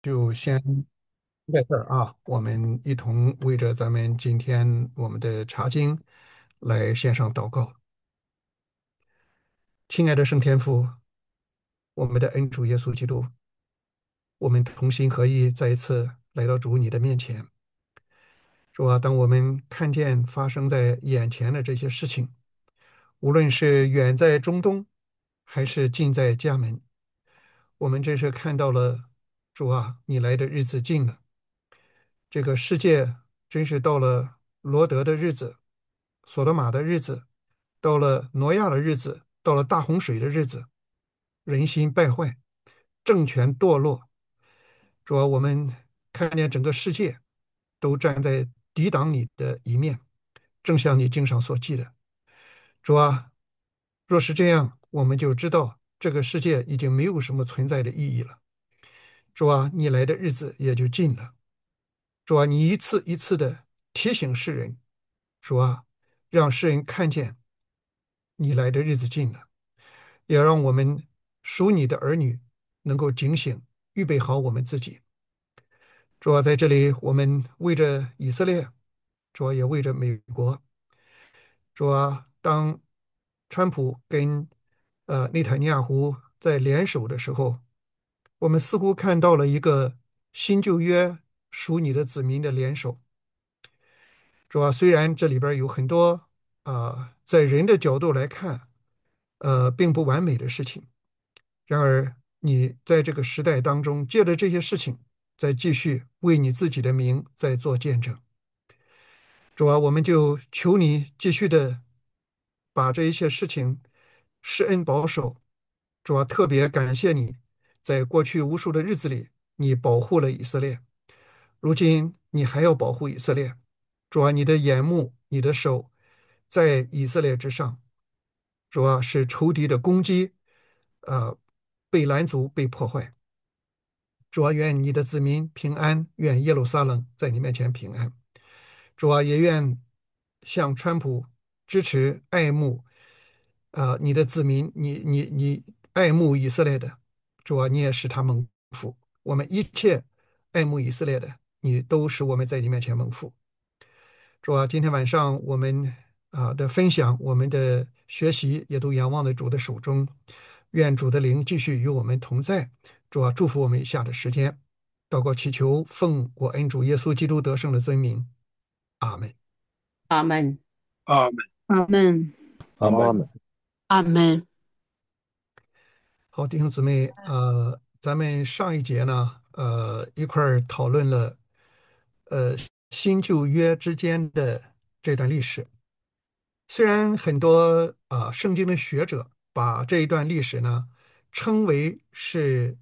就先在这儿啊，我们一同为着咱们今天我们的查经来献上祷告。亲爱的圣天父，我们的恩主耶稣基督，我们同心合意再一次来到主你的面前。主啊，当我们看见发生在眼前的这些事情，无论是远在中东，还是近在家门，我们这是看到了主啊，你来的日子近了。这个世界真是到了罗德的日子，索多玛的日子，到了挪亚的日子，到了大洪水的日子，人心败坏，政权堕落。主啊，我们看见整个世界都站在抵挡你的一面，正像你经上所记的。主啊，若是这样，我们就知道这个世界已经没有什么存在的意义了。主啊，你来的日子也就近了。主啊，你一次一次的提醒世人，主啊，让世人看见你来的日子近了，也让我们属你的儿女能够警醒，预备好我们自己。主啊，在这里，我们为着以色列，主啊，也为着美国。主啊，当川普跟内塔尼亚胡在联手的时候，我们似乎看到了一个新旧约属你的子民的联手。主啊，虽然这里边有很多在人的角度来看，并不完美的事情，然而你在这个时代当中，借着这些事情，在继续为你自己的名在做见证。主啊，我们就求你继续的把这一切事情施恩保守。主啊，特别感谢你，在过去无数的日子里，你保护了以色列，如今你还要保护以色列。主啊，你的眼目、你的手在以色列之上。主啊，使仇敌的攻击，被拦阻、被破坏。主啊，愿你的子民平安，愿耶路撒冷在你面前平安。主啊，也愿向川普支持、爱慕，你的子民，你爱慕以色列的，主啊，你也使他蒙福。我们一切爱慕以色列的，你都使我们在你面前蒙福。主啊，今天晚上我们的分享，我们的学习，也都仰望在主的手中。愿主的灵继续与我们同在。主啊，祝福我们以下的时间。祷告祈求，奉我恩主耶稣基督得胜的尊名。阿门。 阿门， 啊， 阿门。 阿门。 阿门。 阿门。 好，弟兄姊妹，咱们上一节呢，一块儿讨论了，新旧约之间的这段历史。虽然很多圣经的学者把这一段历史呢称为是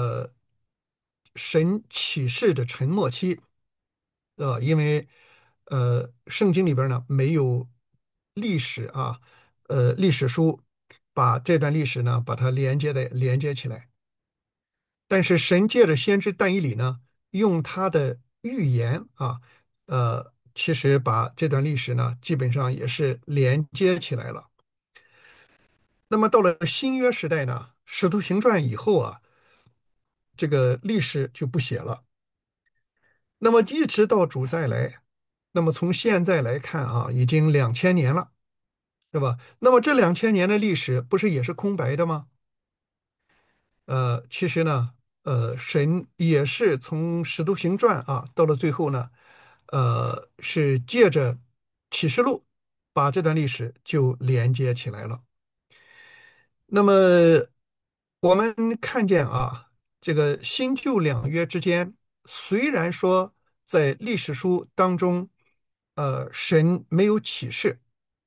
神启示的沉默期，因为圣经里边呢没有历史历史书把这段历史呢把它连接起来，但是神借着先知但以理呢，用他的预言其实把这段历史呢基本上也是连接起来了。那么到了新约时代呢，使徒行传以后这个历史就不写了。那么一直到主再来，那么从现在来看已经2000年了，是吧？那么这2000年的历史不是也是空白的吗？其实呢，神也是从使徒行传到了最后呢，是借着启示录把这段历史就连接起来了。那么我们看见这个新旧两约之间，虽然说在历史书当中，神没有启示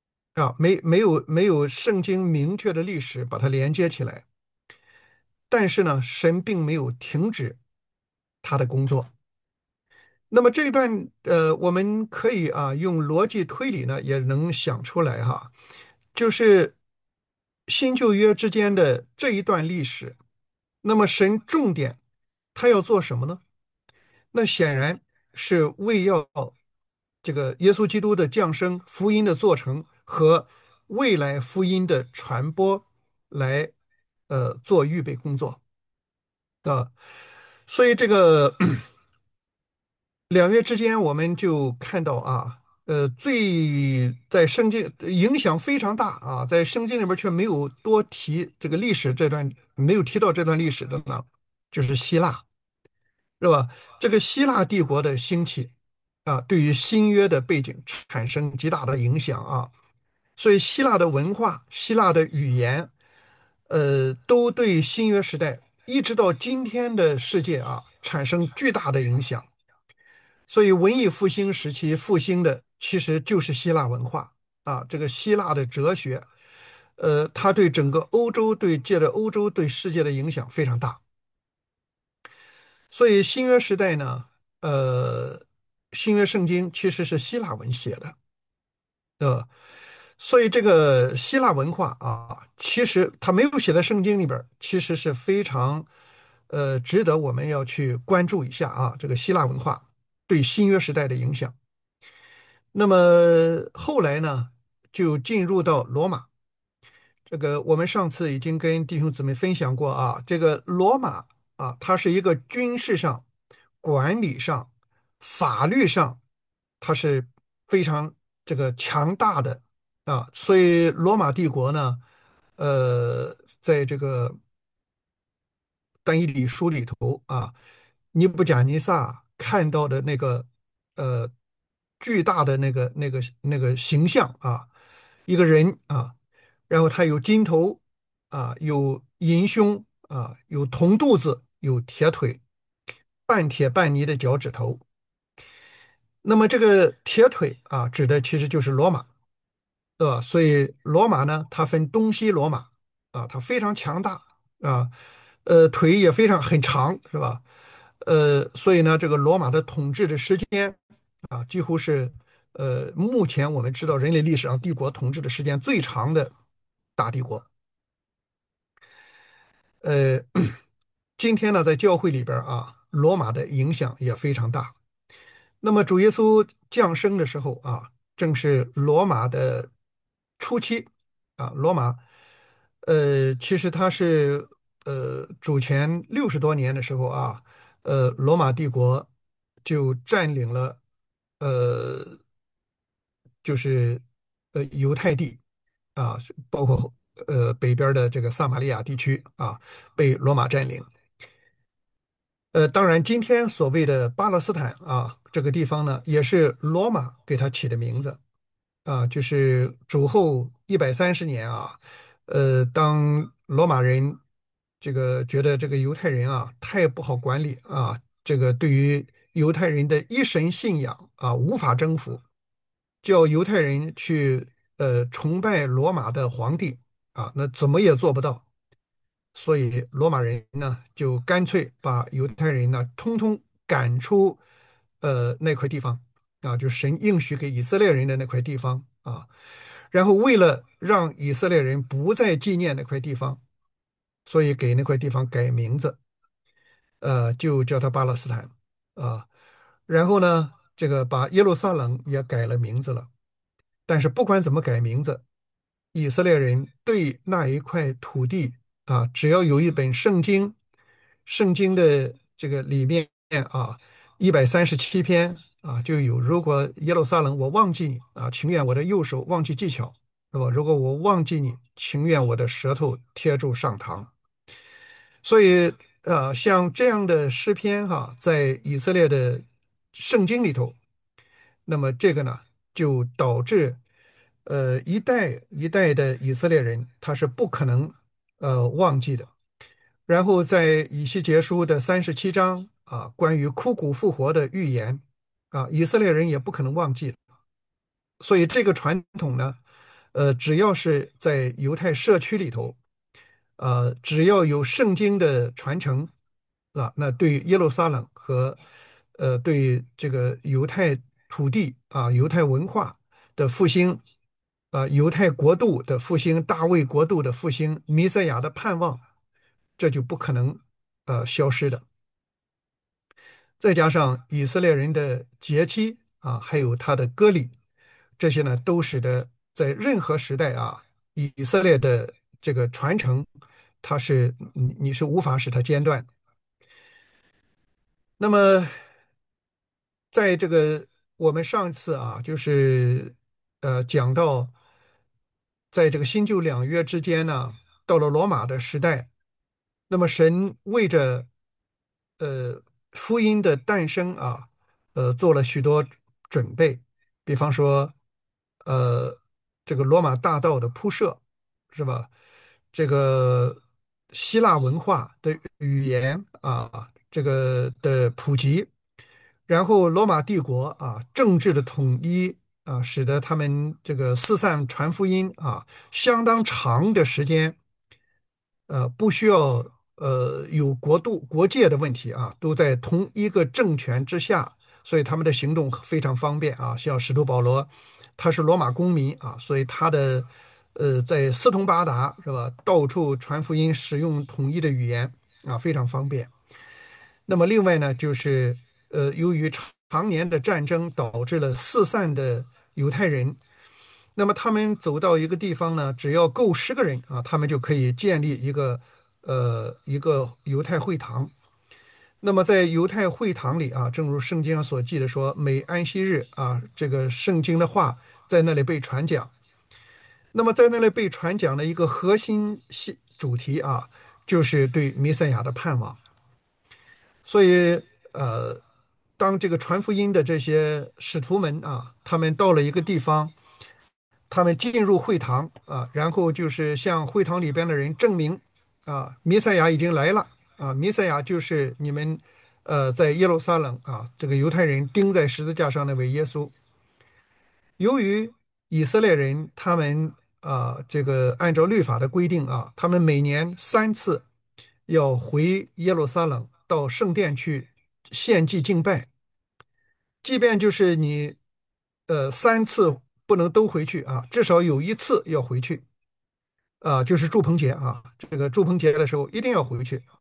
没有圣经明确的历史把它连接起来，但是呢，神并没有停止他的工作。那么这一段我们可以用逻辑推理呢，也能想出来就是新旧约之间的这一段历史。那么神重点他要做什么呢？那显然是为要这个耶稣基督的降生、福音的做成和未来福音的传播来做预备工作。 所以这个两月之间，我们就看到啊，最在圣经影响非常大啊，在圣经里边却没有多提这个历史这段，没有提到这段历史的呢，就是希腊，是吧？这个希腊帝国的兴起啊，对于新约的背景产生极大的影响啊，所以希腊的文化、希腊的语言，都对新约时代一直到今天的世界啊，产生巨大的影响。所以文艺复兴时期复兴的其实就是希腊文化啊，这个希腊的哲学，它对整个欧洲、对借着欧洲对世界的影响非常大。所以新约时代呢，呃，新约圣经其实是希腊文写的，所以这个希腊文化啊，其实它没有写在圣经里边儿其实是非常值得我们要去关注一下啊，这个希腊文化对新约时代的影响。那么后来呢，就进入到罗马。这个我们上次已经跟弟兄姊妹分享过啊，这个罗马啊，它是一个军事上、管理上、法律上，它是非常这个强大的啊，所以罗马帝国呢，在这个但以理书里头啊，尼布甲尼撒看到的那个呃巨大的那个形象啊，一个人啊，然后他有金头啊，有银胸啊，有铜肚子，有铁腿，半铁半泥的脚趾头。那么这个铁腿啊，指的其实就是罗马。所以罗马呢，它分东西罗马啊，它非常强大啊，腿也非常很长，是吧？所以呢，这个罗马的统治的时间啊，几乎是目前我们知道人类历史上帝国统治的时间最长的大帝国。呃，今天呢，在教会里边儿啊，罗马的影响也非常大。那么主耶稣降生的时候啊，正是罗马的初期啊。罗马，其实它是主前60多年的时候啊，罗马帝国就占领了呃，就是犹太地啊，包括北边的这个撒玛利亚地区啊，被罗马占领。当然，今天所谓的巴勒斯坦啊，这个地方呢，也是罗马给它起的名字啊，就是主后130年啊，当罗马人这个觉得这个犹太人啊太不好管理啊，这个对于犹太人的一神信仰啊无法征服，叫犹太人去崇拜罗马的皇帝啊，那怎么也做不到。所以罗马人呢，就干脆把犹太人呢，通通赶出那块地方啊，就神应许给以色列人的那块地方啊。然后为了让以色列人不再纪念那块地方，所以给那块地方改名字，就叫它巴勒斯坦啊。然后呢，这个把耶路撒冷也改了名字了。但是不管怎么改名字，以色列人对那一块土地啊，只要有一本圣经，圣经的这个里面啊，137篇啊，就有如果耶路撒冷我忘记你啊，情愿我的右手忘记技巧，那么如果我忘记你，情愿我的舌头贴住上膛。所以像这样的诗篇哈，在以色列的圣经里头。那么这个呢，就导致一代一代的以色列人他是不可能忘记的。然后在以西结书的37章啊，关于枯骨复活的预言啊，以色列人也不可能忘记。所以这个传统呢，只要是在犹太社区里头，只要有圣经的传承啊，那对耶路撒冷和对这个犹太土地啊、犹太文化的复兴啊、犹太国度的复兴、大卫国度的复兴、弥赛亚的盼望，这就不可能消失的。再加上以色列人的节期啊，还有他的割礼，这些呢，都使得在任何时代啊，以色列的这个传承，它是你是无法使它间断。 那么，在这个我们上次啊，就是讲到，在这个新旧两约之间呢，到了罗马的时代，那么神为着呃福音的诞生啊，做了许多准备，比方说呃这个罗马大道的铺设，是吧？这个希腊文化的语言啊，这个的普及。然后罗马帝国啊，政治的统一啊，使得他们这个四散传福音啊，相当长的时间，不需要有国界的问题啊，都在同一个政权之下，所以他们的行动非常方便啊。像使徒保罗，他是罗马公民啊，所以他的在四通八达是吧，到处传福音，使用统一的语言啊，非常方便。那么另外呢，就是由于常年的战争导致了四散的犹太人，那么他们走到一个地方呢，只要够10个人啊，他们就可以建立一个犹太会堂。那么在犹太会堂里啊，正如圣经上所记的说，每安息日啊，这个圣经的话在那里被传讲。那么在那里被传讲的一个核心主题啊，就是对弥赛亚的盼望。所以，呃，当这个传福音的这些使徒们啊，他们到了一个地方，他们进入会堂啊，然后就是向会堂里边的人证明啊，弥赛亚已经来了啊，弥赛亚就是你们在耶路撒冷啊，这个犹太人钉在十字架上那位耶稣。由于以色列人他们这个按照律法的规定啊，他们每年3次要回耶路撒冷到圣殿去献祭敬拜，即便就是你3次不能都回去啊，至少有1次要回去啊，就是祝棚节啊，这个祝棚节的时候一定要回去。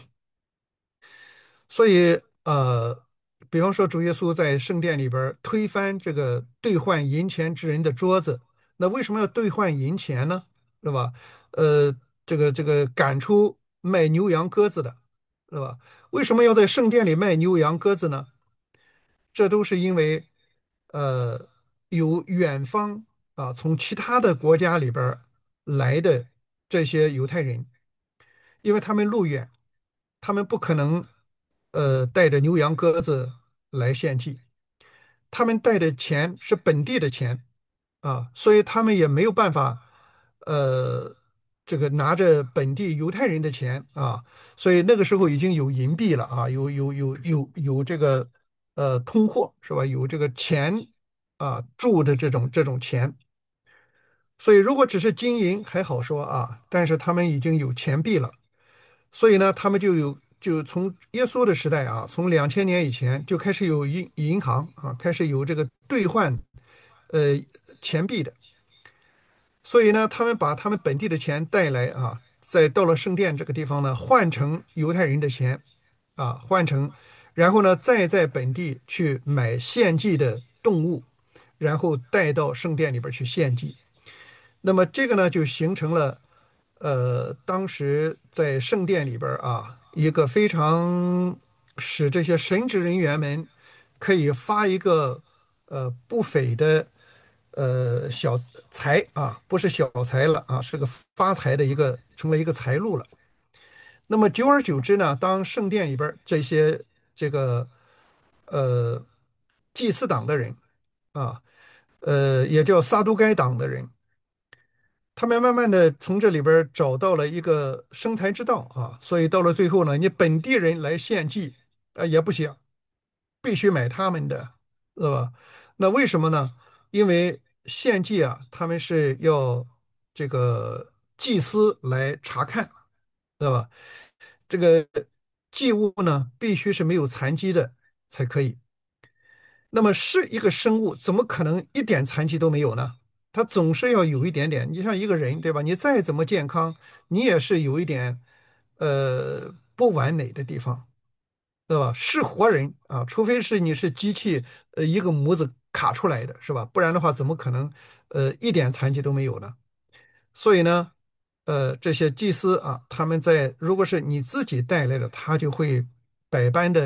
所以比方说主耶稣在圣殿里边儿推翻这个兑换银钱之人的桌子，那为什么要兑换银钱呢？是吧？呃，这个赶出卖牛羊鸽子的，是吧？为什么要在圣殿里卖牛羊鸽子呢？这都是因为呃有远方啊从其他的国家里边儿来的这些犹太人，因为他们路远，他们不可能带着牛羊鸽子来献祭，他们带的钱是本地的钱啊，所以他们也没有办法呃这个拿着本地犹太人的钱啊，所以那个时候已经有银币了啊，有这个通货是吧？有这个钱啊铸的这种钱，所以如果只是金银还好说啊，但是他们已经有钱币了。所以呢，他们就从耶稣的时代啊，从2000年以前就开始有银行啊，开始有这个兑换呃钱币的。所以呢，他们把他们本地的钱带来啊，再到了圣殿这个地方呢，换成犹太人的钱啊，换成，然后呢，再在本地去买献祭的动物，然后带到圣殿里边去献祭。那么这个呢，就形成了当时在圣殿里边儿啊，一个非常使这些神职人员们可以发一个不菲的小财啊，不是小财了啊，是个发财的成为一个财路了。那么久而久之呢，当圣殿里边儿这个呃祭司党的人啊，也叫撒都该党的人。他们慢慢的从这里边儿找到了一个生财之道啊，所以到了最后呢，你本地人来献祭也不行，必须买他们的，是吧？那为什么呢？因为献祭啊，他们是要这个祭司来查看，对吧？这个祭物呢，必须是没有残疾的才可以。那么是一个生物，怎么可能一点残疾都没有呢？它总是要有一点点。你像一个人，对吧？你再怎么健康，你也是有一点不完美的地方，对吧？是活人啊，除非是你是机器，一个模子卡出来的，是吧？不然的话，怎么可能一点残疾都没有呢？所以呢，这些祭司啊，他们如果是你自己带来的，他就会百般的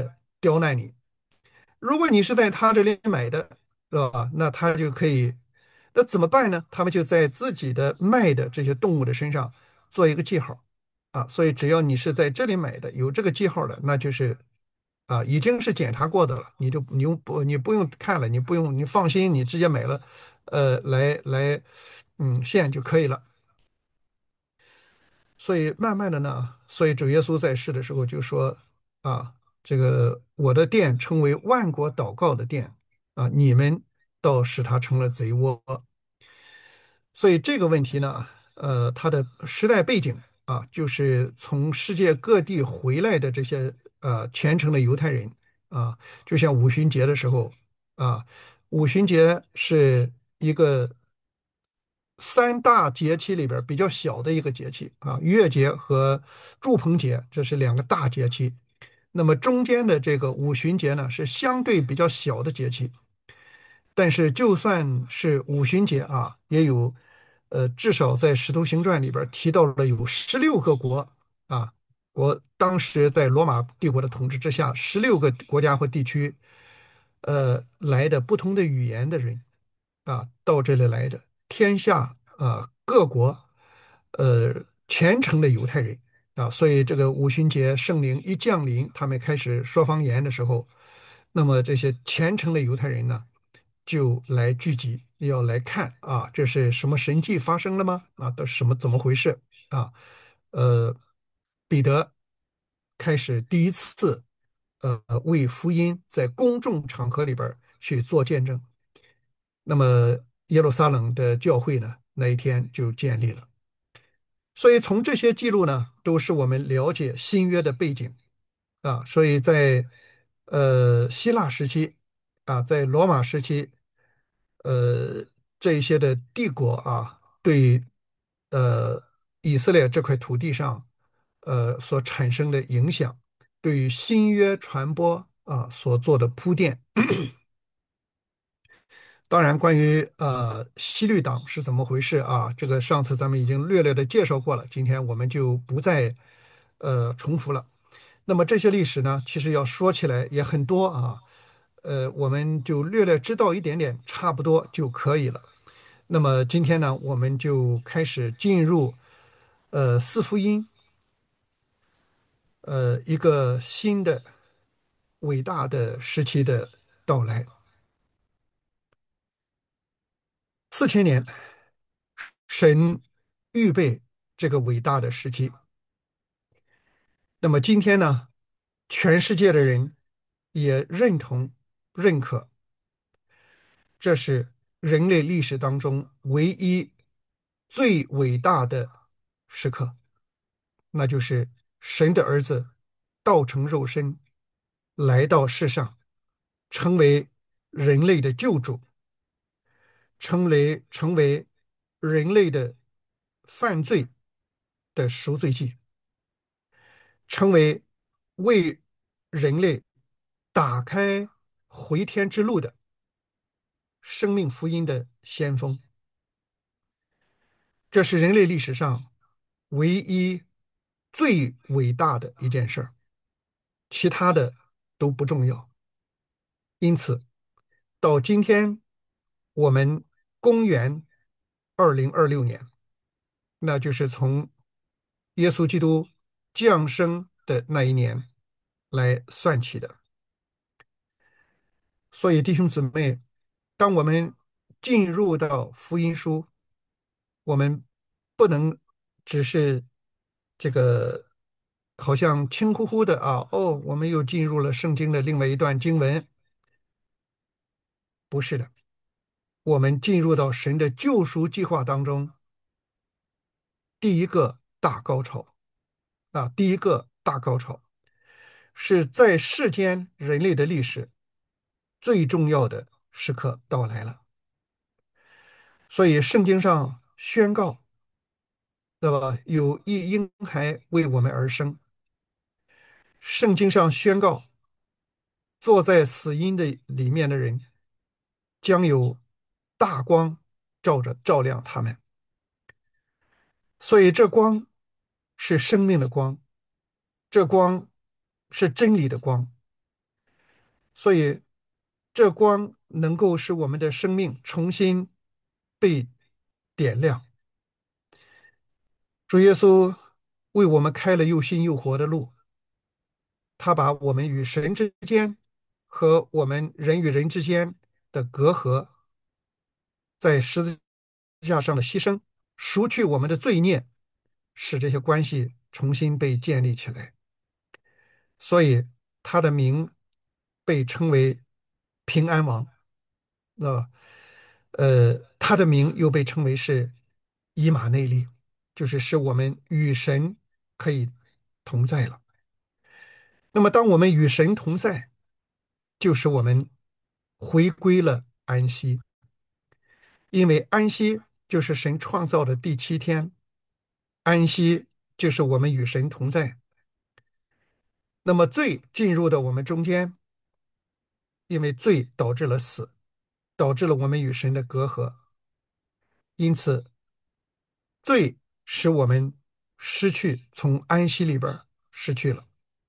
刁难你。如果你是在他这里买的，是吧？那他就可以，那怎么办呢？他们就在自己的卖的这些动物的身上做一个记号啊。所以只要你是在这里买的，有这个记号的，那就是已经是检查过的了，你不用看了，你放心，你直接买了，现就可以了。所以慢慢的呢，所以主耶稣在世的时候就说啊，这个我的殿称为万国祷告的殿啊，你们倒使它成了贼窝。所以这个问题呢，它的时代背景啊，就是从世界各地回来的这些虔诚的犹太人啊，就像五旬节的时候啊，五旬节是一个三大节气里边儿比较小的一个节气啊，月节和祝棚节这是两个大节气。那么中间的这个五旬节呢，是相对比较小的节气。但是就算是五旬节啊，也有至少在《使徒行传》里边儿提到了有16个国啊，我当时在罗马帝国的统治之下，16个国家或地区，来的不同的语言的人啊，到这里来的天下各国虔诚的犹太人啊，所以这个五旬节圣灵一降临，他们开始说方言的时候，那么这些虔诚的犹太人呢，就来聚集，要来看啊，这是什么神迹发生了吗？啊，都是什么怎么回事啊？呃，彼得开始第一次为福音在公众场合里边儿去做见证。那么耶路撒冷的教会呢，那一天就建立了。所以从这些记录呢，都是我们了解新约的背景啊。所以在希腊时期啊，在罗马时期，呃这一些的帝国啊，对呃以色列这块土地上所产生的影响，对于新约传播啊所做的铺垫。当然，关于西律党是怎么回事啊？这个上次咱们已经略略的介绍过了，今天我们就不再重复了。那么这些历史呢，其实要说起来也很多啊，我们就略略知道一点点，差不多就可以了。那么今天呢，我们就开始进入四福音，一个新的伟大的时期的到来。4000年，神预备这个伟大的时期。那么今天呢，全世界的人也认同、认可，这是人类历史当中唯一最伟大的时刻，那就是神的儿子道成肉身来到世上，成为人类的救主，成为人类的犯罪的赎罪祭，成为为人类打开回天之路的生命福音的先锋。这是人类历史上唯一最伟大的一件事儿，其他的都不重要。因此，到今天，我们公元2026年，那就是从耶稣基督降生的那一年来算起的。所以，弟兄姊妹，当我们进入到福音书，我们不能只是这个好像轻乎乎的啊，哦，我们又进入了圣经的另外一段经文，不是的，我们进入到神的救赎计划当中，第一个大高潮啊，第一个大高潮是在世间人类的历史最重要的时刻到来了。所以圣经上宣告，对吧？有一婴孩为我们而生。圣经上宣告，坐在死荫的里面的人将有大光照亮他们。所以这光是生命的光，这光是真理的光， 所以这光能够使我们的生命重新被点亮。主耶稣为我们开了又新又活的路，他把我们与神之间和我们人与人之间的隔阂，在十字架上的牺牲，赎去我们的罪孽，使这些关系重新被建立起来。所以他的名被称为平安王。那他的名又被称为是以马内利，就是使我们与神可以同在了。那么，当我们与神同在，就使我们回归了安息，因为安息就是神创造的第七天，安息就是我们与神同在。那么，罪进入到我们中间，因为罪导致了死，导致了我们与神的隔阂，因此罪使我们失去从安息里边失去了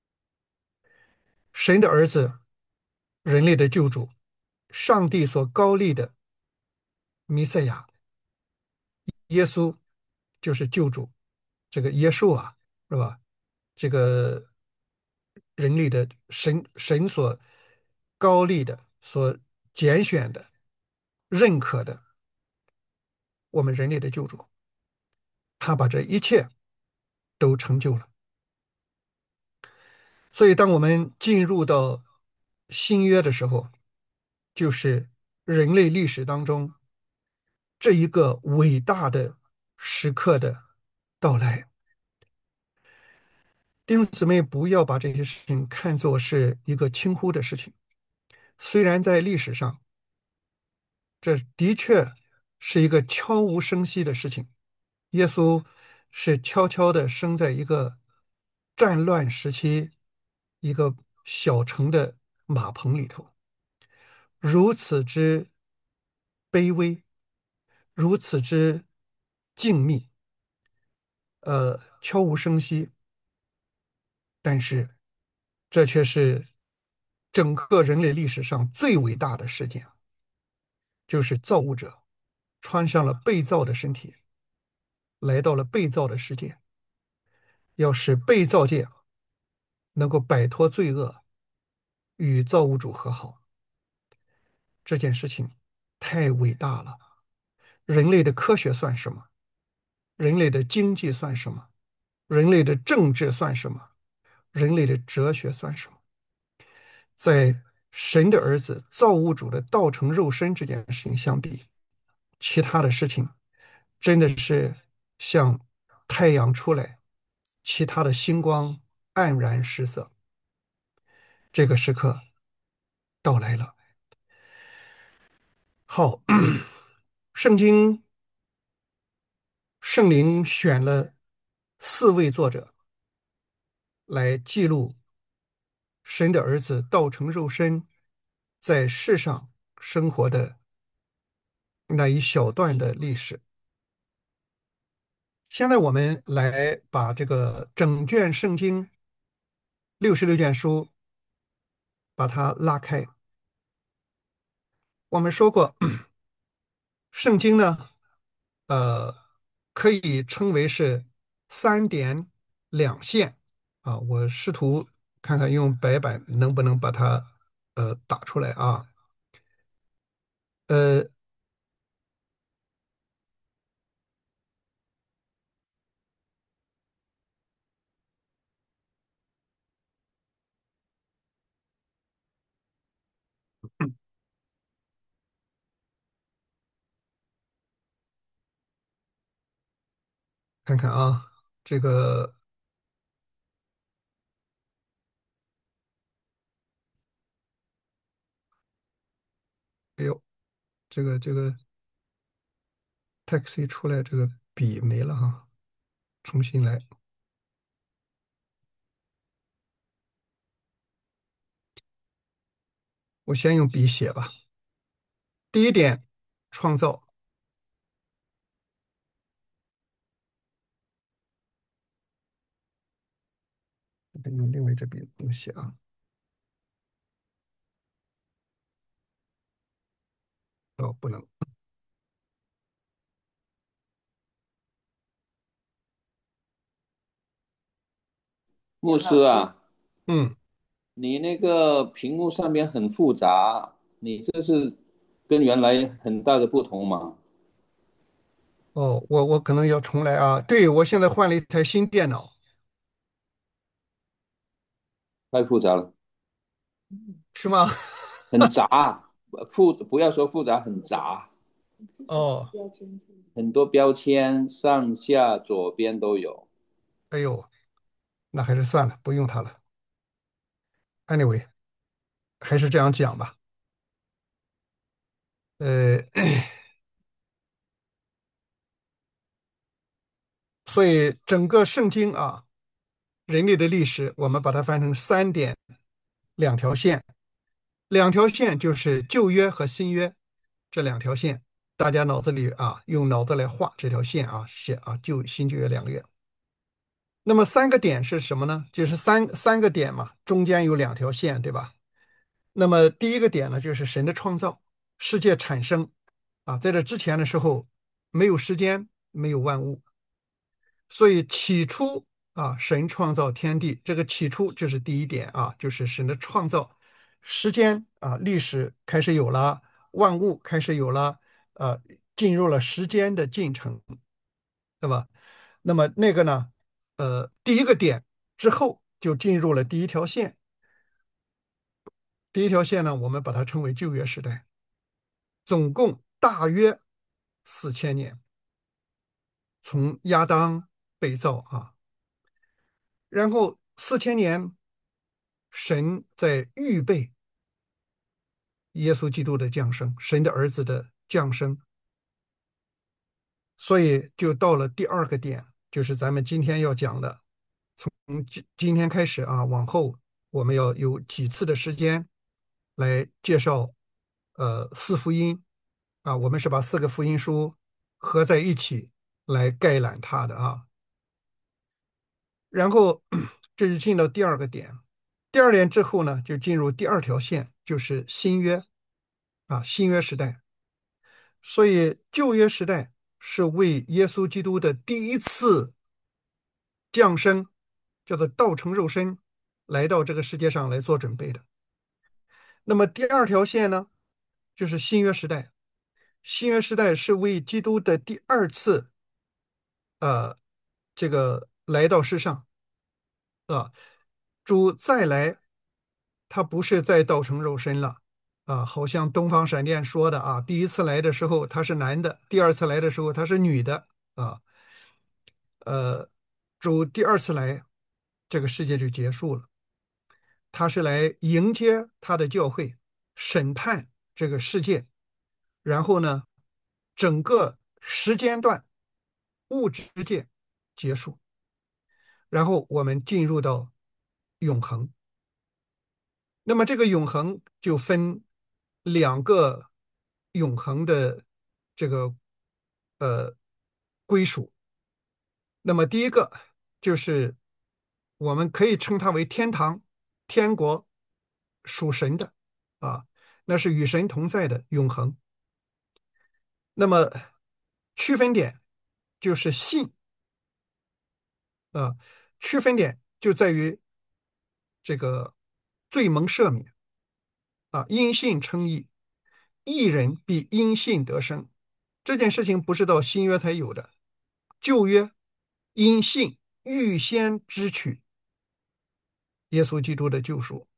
神的儿子，人类的救主，上帝所高立的弥赛亚耶稣就是救主。这个耶稣啊，是吧？这个人类的神所高立的、所拣选的、认可的，我们人类的救主，他把这一切都成就了。所以，当我们进入到新约的时候，就是人类历史当中这一个伟大的时刻的到来。弟兄姊妹，不要把这些事情看作是一个轻忽的事情。虽然在历史上，这的确是一个悄无声息的事情，耶稣是悄悄地生在一个战乱时期一个小城的马棚里头，如此之卑微，如此之静谧，悄无声息，但是这却是整个人类历史上最伟大的事件，就是造物者穿上了被造的身体，来到了被造的世界，要使被造界能够摆脱罪恶，与造物主和好。这件事情太伟大了，人类的科学算什么？人类的经济算什么？人类的政治算什么？人类的哲学算什么？在神的儿子造物主的道成肉身这件事情相比，其他的事情真的是像太阳出来，其他的星光黯然失色。这个时刻到来了。好，圣经圣灵选了4位作者来记录神的儿子道成肉身在世上生活的那一小段的历史。现在我们来把这个整卷圣经66卷书把它拉开。我们说过，圣经呢，呃，可以称为是3点2线啊。我试图看看用白板能不能把它打出来啊。呃，看看啊，这个，哎呦，这个 taxi 出来，这个笔没了哈，重新来。我先用笔写吧。第一点，创造。用另外一支笔写啊。 哦，不能。 牧师啊， 嗯。 你那个屏幕上面很复杂，你这是跟原来很大的不同嘛？ 哦，我可能要重来啊。对，我现在换了一台新电脑。 太复杂了， 是吗？ 很杂，不要说复杂，很杂， 哦。 很多标签，上下左边都有。 哎呦，那还是算了，不用它了。Anyway，还是这样讲吧。呃，所以整个圣经啊，人类的历史，我们把它分成三点，两条线。两条线就是旧约和新约这两条线，大家脑子里啊，用脑子来画这条线啊，写啊，新旧约两个月。那么三个点是什么呢？就是三个点嘛，中间有两条线，对吧？那么第一个点呢，就是神的创造，世界产生啊，在这之前的时候，没有时间，没有万物，所以起初啊，神创造天地，这个起初就是第一点啊，就是神的创造，时间啊，历史开始有了，万物开始有了，呃，进入了时间的进程，对吧？那么那个呢，第一个点之后就进入了第一条线，第一条线呢，我们把它称为旧约时代。总共大约4000年，从亚当被造啊，然后4000年，神在预备耶稣基督的降生，神的儿子的降生，所以就到了第二个点，就是咱们今天要讲的，从今天开始啊，往后我们要有几次的时间来介绍四福音啊，我们是把四个福音书合在一起来概览它的啊。然后这就进到第二个点，第二点之后呢，就进入第二条线，就是新约啊，新约时代。所以旧约时代是为耶稣基督的第一次降生，叫做道成肉身，来到这个世界上来做准备的。那么第二条线呢，就是新约时代。新约时代是为基督的第二次呃这个来到世上啊，主再来，他不是再道成肉身了啊，好像东方闪电说的啊，第一次来的时候他是男的，第二次来的时候他是女的啊，主第二次来，这个世界就结束了，他是来迎接他的教会，审判这个世界，然后呢，整个时间段物质界结束，然后我们进入到永恒。那么这个永恒就分两个永恒的这个呃归属。那么第一个就是我们可以称它为天堂、天国，属神的啊，那是与神同在的永恒。那么区分点就是信啊，区分点就在于这个罪蒙赦免啊，因信称义，义人必因信得生。这件事情不是到新约才有的，旧约因信预先支取耶稣基督的救赎，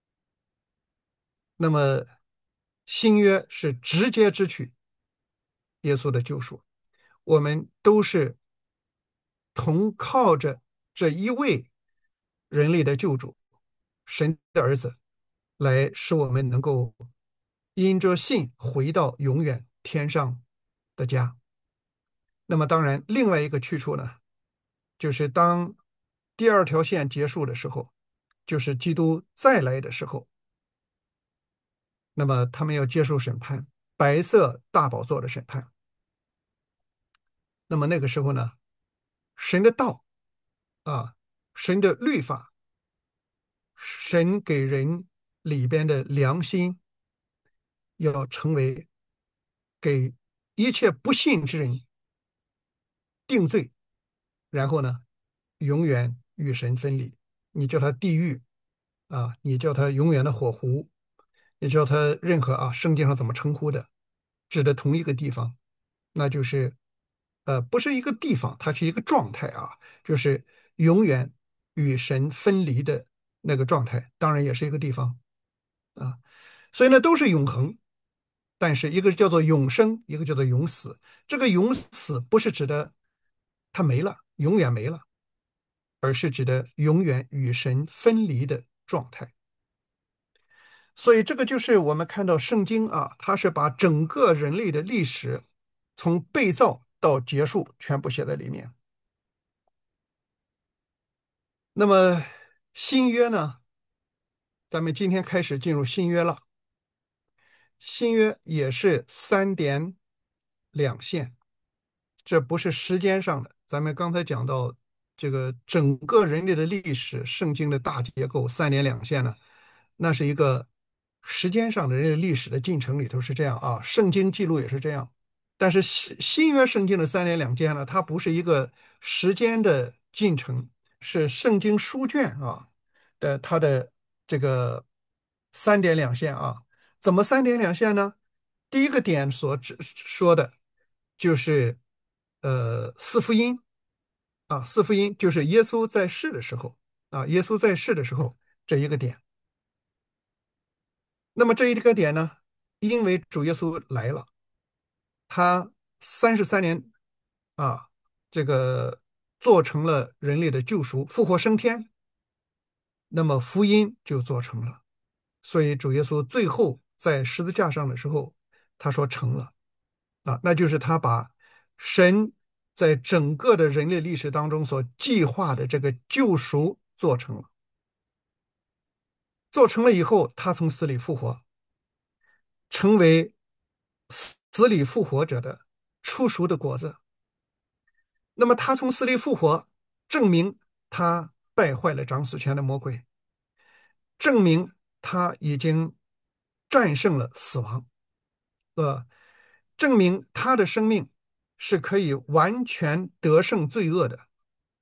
那么新约是直接支取耶稣的救赎。我们都是同靠着这一位人类的救主，神的儿子，来使我们能够因着信回到永远天上的家。那么当然，另外一个去处呢，就是当第二条线结束的时候，就是基督再来的时候，那么他们要接受审判，白色大宝座的审判。那么那个时候呢，神的道啊，神的律法，神给人里边的良心要成为给一切不信之人定罪，然后呢，永远与神分离。你叫他地狱啊，你叫他永远的火湖，你叫他任何圣经上怎么称呼的，指的同一个地方，那就是不是一个地方，它是一个状态啊，就是永远与神分离的那个状态，当然也是一个地方啊。所以呢，都是永恒，但是一个叫做永生，一个叫做永死。这个永死不是指的它没了，永远没了，而是指的永远与神分离的状态。所以这个就是我们看到圣经它是把整个人类的历史从被造到结束全部写在里面。那么新约呢，咱们今天开始进入新约了。新约也是三点两线，这不是时间上的。咱们刚才讲到这个整个人类的历史，圣经的大结构三点两线呢，那是一个时间上的人类历史的进程里头是这样啊，圣经记录也是这样。但是新约圣经的三点两线呢，它不是一个时间的进程，是圣经书卷它的这个三点两线啊。怎么三点两线呢？第一个点所指说的就是四福音四福音就是耶稣在世的时候耶稣在世的时候这一个点。那么这一个点呢，因为主耶稣来了，他33年啊，这个做成了人类的救赎，复活升天，那么福音就做成了。所以主耶稣最后在十字架上的时候，他说成了那就是他把神在整个的人类历史当中所计划的这个救赎做成了。做成了以后，他从死里复活，成为死里复活者的出熟的果子。那么他从死里复活，证明他败坏了掌死权的魔鬼，证明他已经战胜了死亡，证明他的生命是可以完全得胜罪恶的。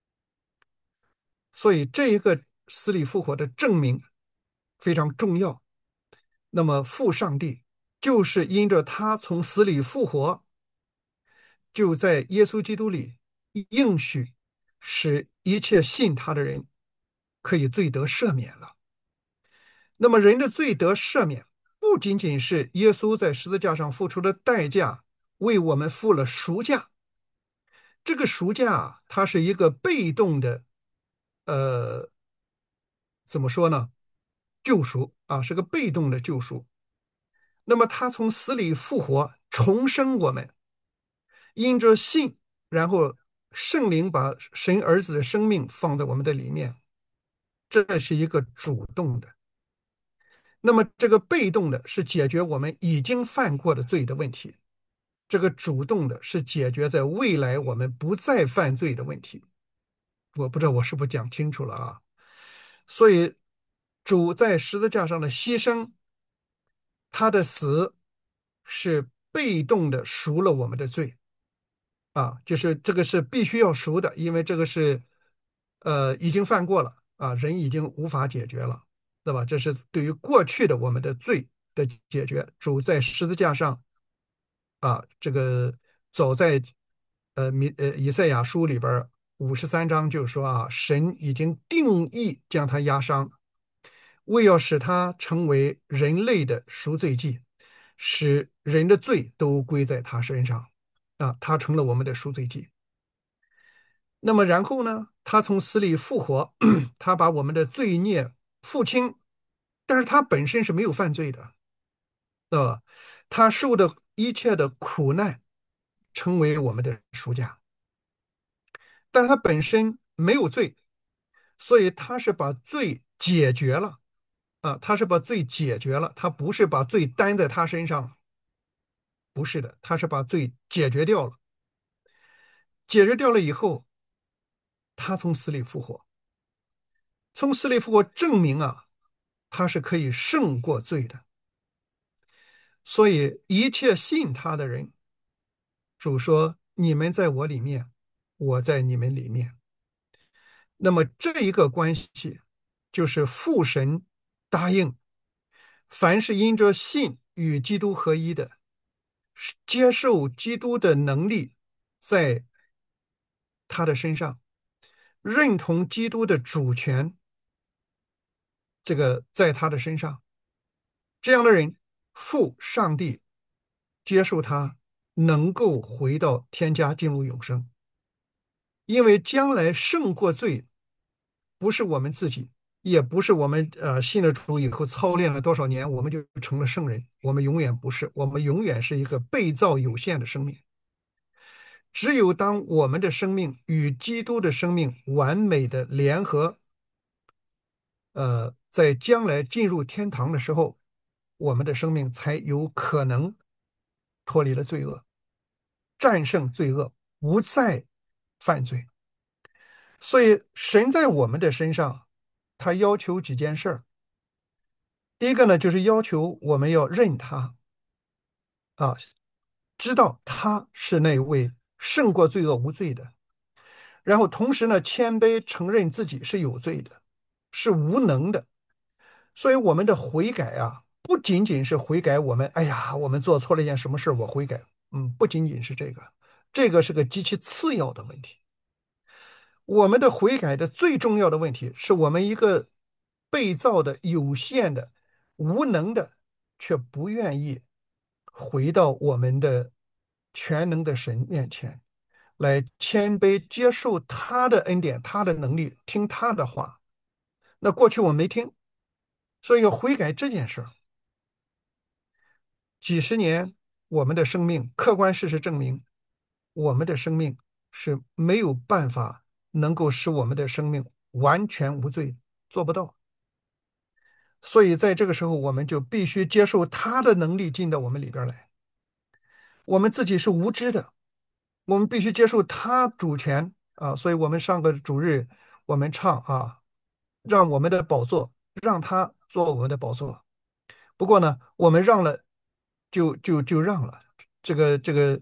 所以这一个死里复活的证明非常重要。那么父上帝就是因着他从死里复活，就在耶稣基督里应许使一切信他的人可以罪得赦免了。那么人的罪得赦免，不仅仅是耶稣在十字架上付出的代价为我们付了赎价，这个赎价它是一个被动的，呃，怎么说呢？救赎是个被动的救赎。那么他从死里复活，重生我们，因着信，然后圣灵把神儿子的生命放在我们的里面，这是一个主动的。那么这个被动的是解决我们已经犯过的罪的问题，这个主动的是解决在未来我们不再犯罪的问题。我不知道我是不是讲清楚了所以主在十字架上的牺牲，他的死是被动的赎了我们的罪就是这个是必须要赎的，因为这个是已经犯过了人已经无法解决了，对吧？这是对于过去的我们的罪的解决。主在十字架上这个走在以赛亚书里边53章就说神已经定义将他压伤，为要使他成为人类的赎罪祭，使人的罪都归在他身上他成了我们的赎罪祭。那么然后呢，他从死里复活，他把我们的罪孽付清，但是他本身是没有犯罪的，他受的一切的苦难成为我们的赎价，但是他本身没有罪，所以他是把罪解决了他是把罪解决了，他不是把罪担在他身上，不是的，他是把罪解决掉了。解决掉了以后，他从死里复活，从死里复活证明他是可以胜过罪的。所以一切信他的人主说：“你们在我里面，我在你们里面。”那么这一个关系，就是父神答应，凡是因着信与基督合一的，接受基督的能力，在他的身上，认同基督的主权，这个在他的身上，这样的人，父上帝接受他，能够回到天家，进入永生。因为将来胜过罪，不是我们自己，也不是我们信了主以后操练了多少年，我们就成了圣人。我们永远不是，我们永远是一个被造有限的生命。只有当我们的生命与基督的生命完美的联合，在将来进入天堂的时候，我们的生命才有可能脱离了罪恶，战胜罪恶，不再犯罪。所以，神在我们的身上，他要求几件事儿。第一个呢，就是要求我们要认他啊，知道他是那位胜过罪恶无罪的。然后同时呢，谦卑承认自己是有罪的，是无能的。所以我们的悔改啊，不仅仅是悔改我们，哎呀，我们做错了一件什么事我悔改。不仅仅是这个，这个是个极其次要的问题。我们的悔改的最重要的问题，是我们一个被造的、有限的、无能的，却不愿意回到我们的全能的神面前，来谦卑接受他的恩典、他的能力，听他的话。那过去我没听，所以要悔改这件事儿，几十年我们的生命，客观事实证明，我们的生命是没有办法能够使我们的生命完全无罪，做不到。所以在这个时候，我们就必须接受他的能力进到我们里边来。我们自己是无知的，我们必须接受他主权啊。所以我们上个主日我们唱啊，让我们的宝座让他做我们的宝座。不过呢，我们让了就让了，这个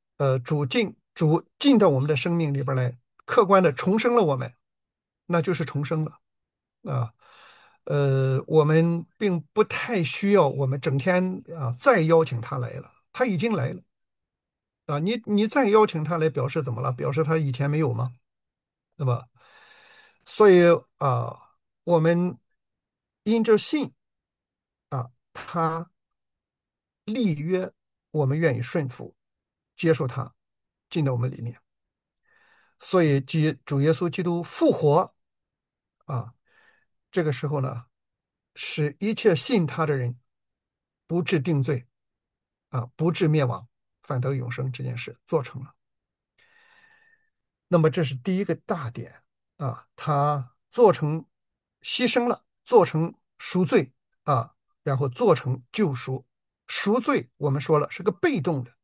主进到我们的生命里边来，客观的重生了我们，那就是重生了啊。我们并不太需要我们整天再邀请他来了，他已经来了啊。你再邀请他来，表示怎么了？表示他以前没有吗？对吧？所以我们因着信他立约，我们愿意顺服，接受他进到我们里面。所以，主耶稣基督复活啊，这个时候呢，使一切信他的人不致定罪不致灭亡，反得永生这件事做成了。那么，这是第一个大点他做成牺牲了，做成赎罪然后做成救赎。赎罪我们说了是个被动的，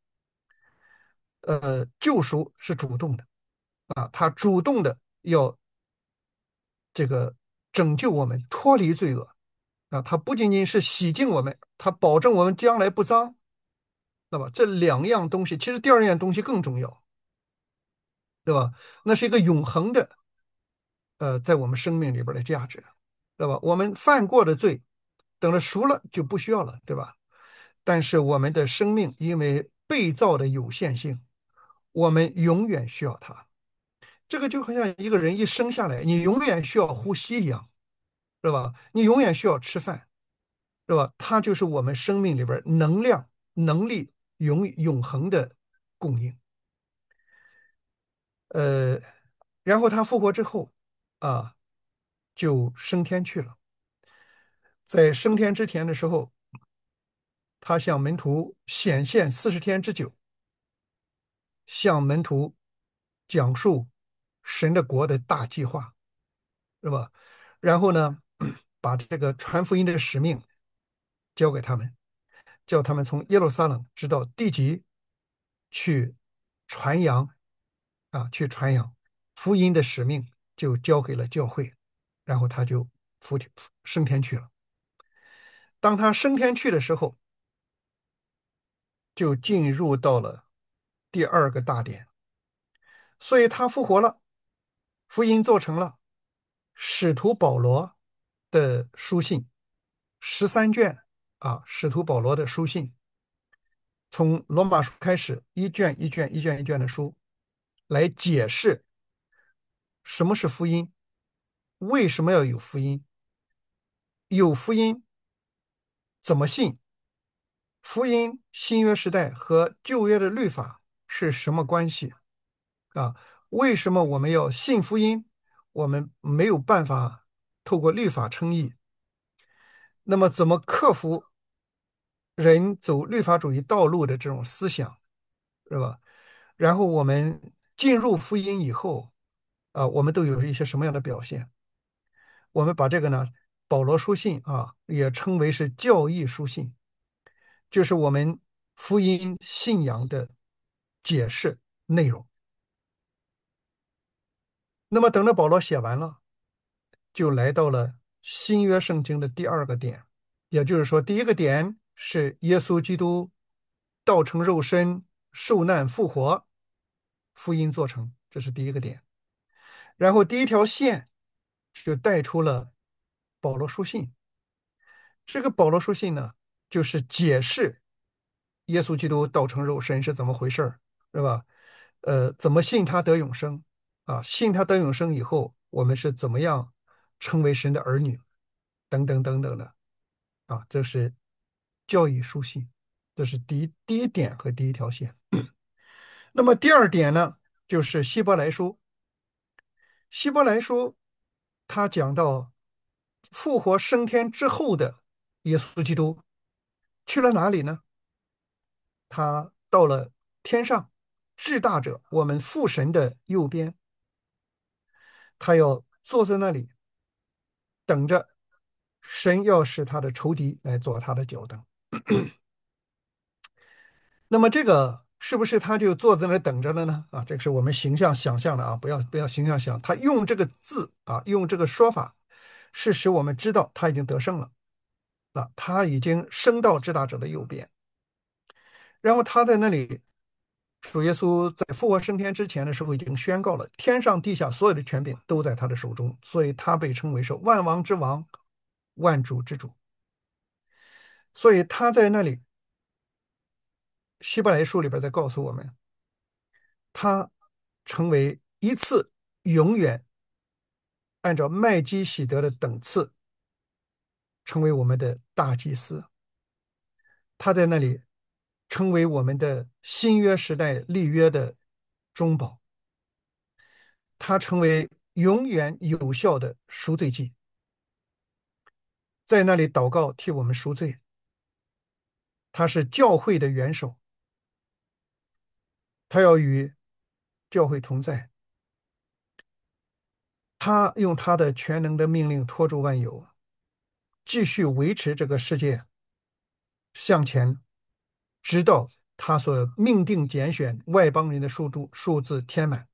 救赎是主动的他主动的要这个拯救我们脱离罪恶他不仅仅是洗净我们，他保证我们将来不脏。那么这两样东西，其实第二样东西更重要，对吧？那是一个永恒的，在我们生命里边的价值，对吧？我们犯过的罪，等了赎了就不需要了，对吧？但是我们的生命因为被造的有限性，我们永远需要它。这个就好像一个人一生下来，你永远需要呼吸一样，是吧？你永远需要吃饭，是吧？它就是我们生命里边能量、能力永恒的供应。呃，然后他复活之后啊，就升天去了。在升天之前的时候，他向门徒显现40天之久，向门徒讲述神的国的大计划，是吧？然后呢，把这个传福音的使命交给他们，叫他们从耶路撒冷直到地极去传扬去传扬福音的使命，就交给了教会，然后他就升天去了。当他升天去的时候，就进入到了第二个大点。所以他复活了，福音做成了。使徒保罗的书信13卷啊，使徒保罗的书信，从罗马书开始，一卷一卷一卷一卷的书，来解释什么是福音，为什么要有福音，有福音怎么信，福音新约时代和旧约的律法是什么关系啊？为什么我们要信福音？我们没有办法透过律法称义，那么怎么克服人走律法主义道路的这种思想，是吧？然后我们进入福音以后，我们都有一些什么样的表现？我们把这个呢，保罗书信啊，也称为是教义书信，就是我们福音信仰的解释内容。那么等到保罗写完了，就来到了新约圣经的第二个点，也就是说，第一个点是耶稣基督道成肉身、受难复活，福音做成，这是第一个点。然后第一条线就带出了保罗书信。这个保罗书信呢，就是解释耶稣基督道成肉身是怎么回事儿，是吧？怎么信他得永生啊？信他得永生以后，我们是怎么样成为神的儿女，等等等等的啊？这是教义书信，这是第一点和第一条线。那么第二点呢，就是希伯来书。希伯来书他讲到复活升天之后的耶稣基督去了哪里呢？他到了天上，至大者，我们父神的右边，他要坐在那里，等着神要使他的仇敌来做他的脚凳。那么这个是不是他就坐在那等着了呢？啊，这个是我们形象想象的啊，不要形象想，他用这个字啊，用这个说法，是使我们知道他已经得胜了啊，他已经升到至大者的右边，然后他在那里。主耶稣在复活升天之前的时候，已经宣告了天上地下所有的权柄都在他的手中，所以他被称为是万王之王、万主之主。所以他在那里，希伯来书里边在告诉我们，他成为一次永远按照麦基喜德的等次，成为我们的大祭司。他在那里成为我们的新约时代立约的中保。他成为永远有效的赎罪祭，在那里祷告替我们赎罪。他是教会的元首，他要与教会同在。他用他的全能的命令托住万有，继续维持这个世界向前，直到他所命定拣选外邦人的数字填满。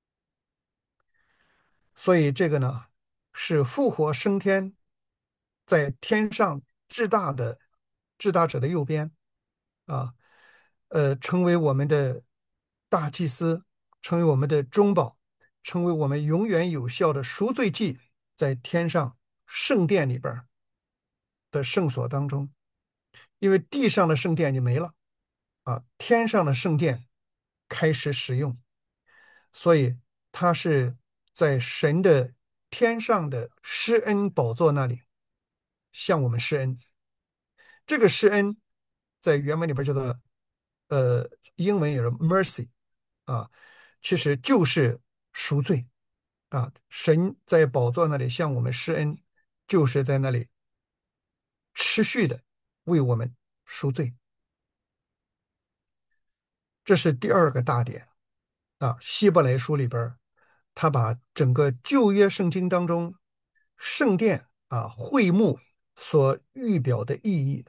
所以这个呢，是复活升天，在天上至大者的右边啊，成为我们的大祭司，成为我们的中保，成为我们永远有效的赎罪祭，在天上圣殿里边的圣所当中，因为地上的圣殿就没了啊，天上的圣殿开始使用，所以它是在神的天上的施恩宝座那里向我们施恩。这个施恩在原文里边叫做英文也是 mercy 啊，其实就是赎罪啊。神在宝座那里向我们施恩，就是在那里持续的为我们赎罪。这是第二个大点啊。希伯来书里边他把整个旧约圣经当中圣殿啊会幕所预表的意义，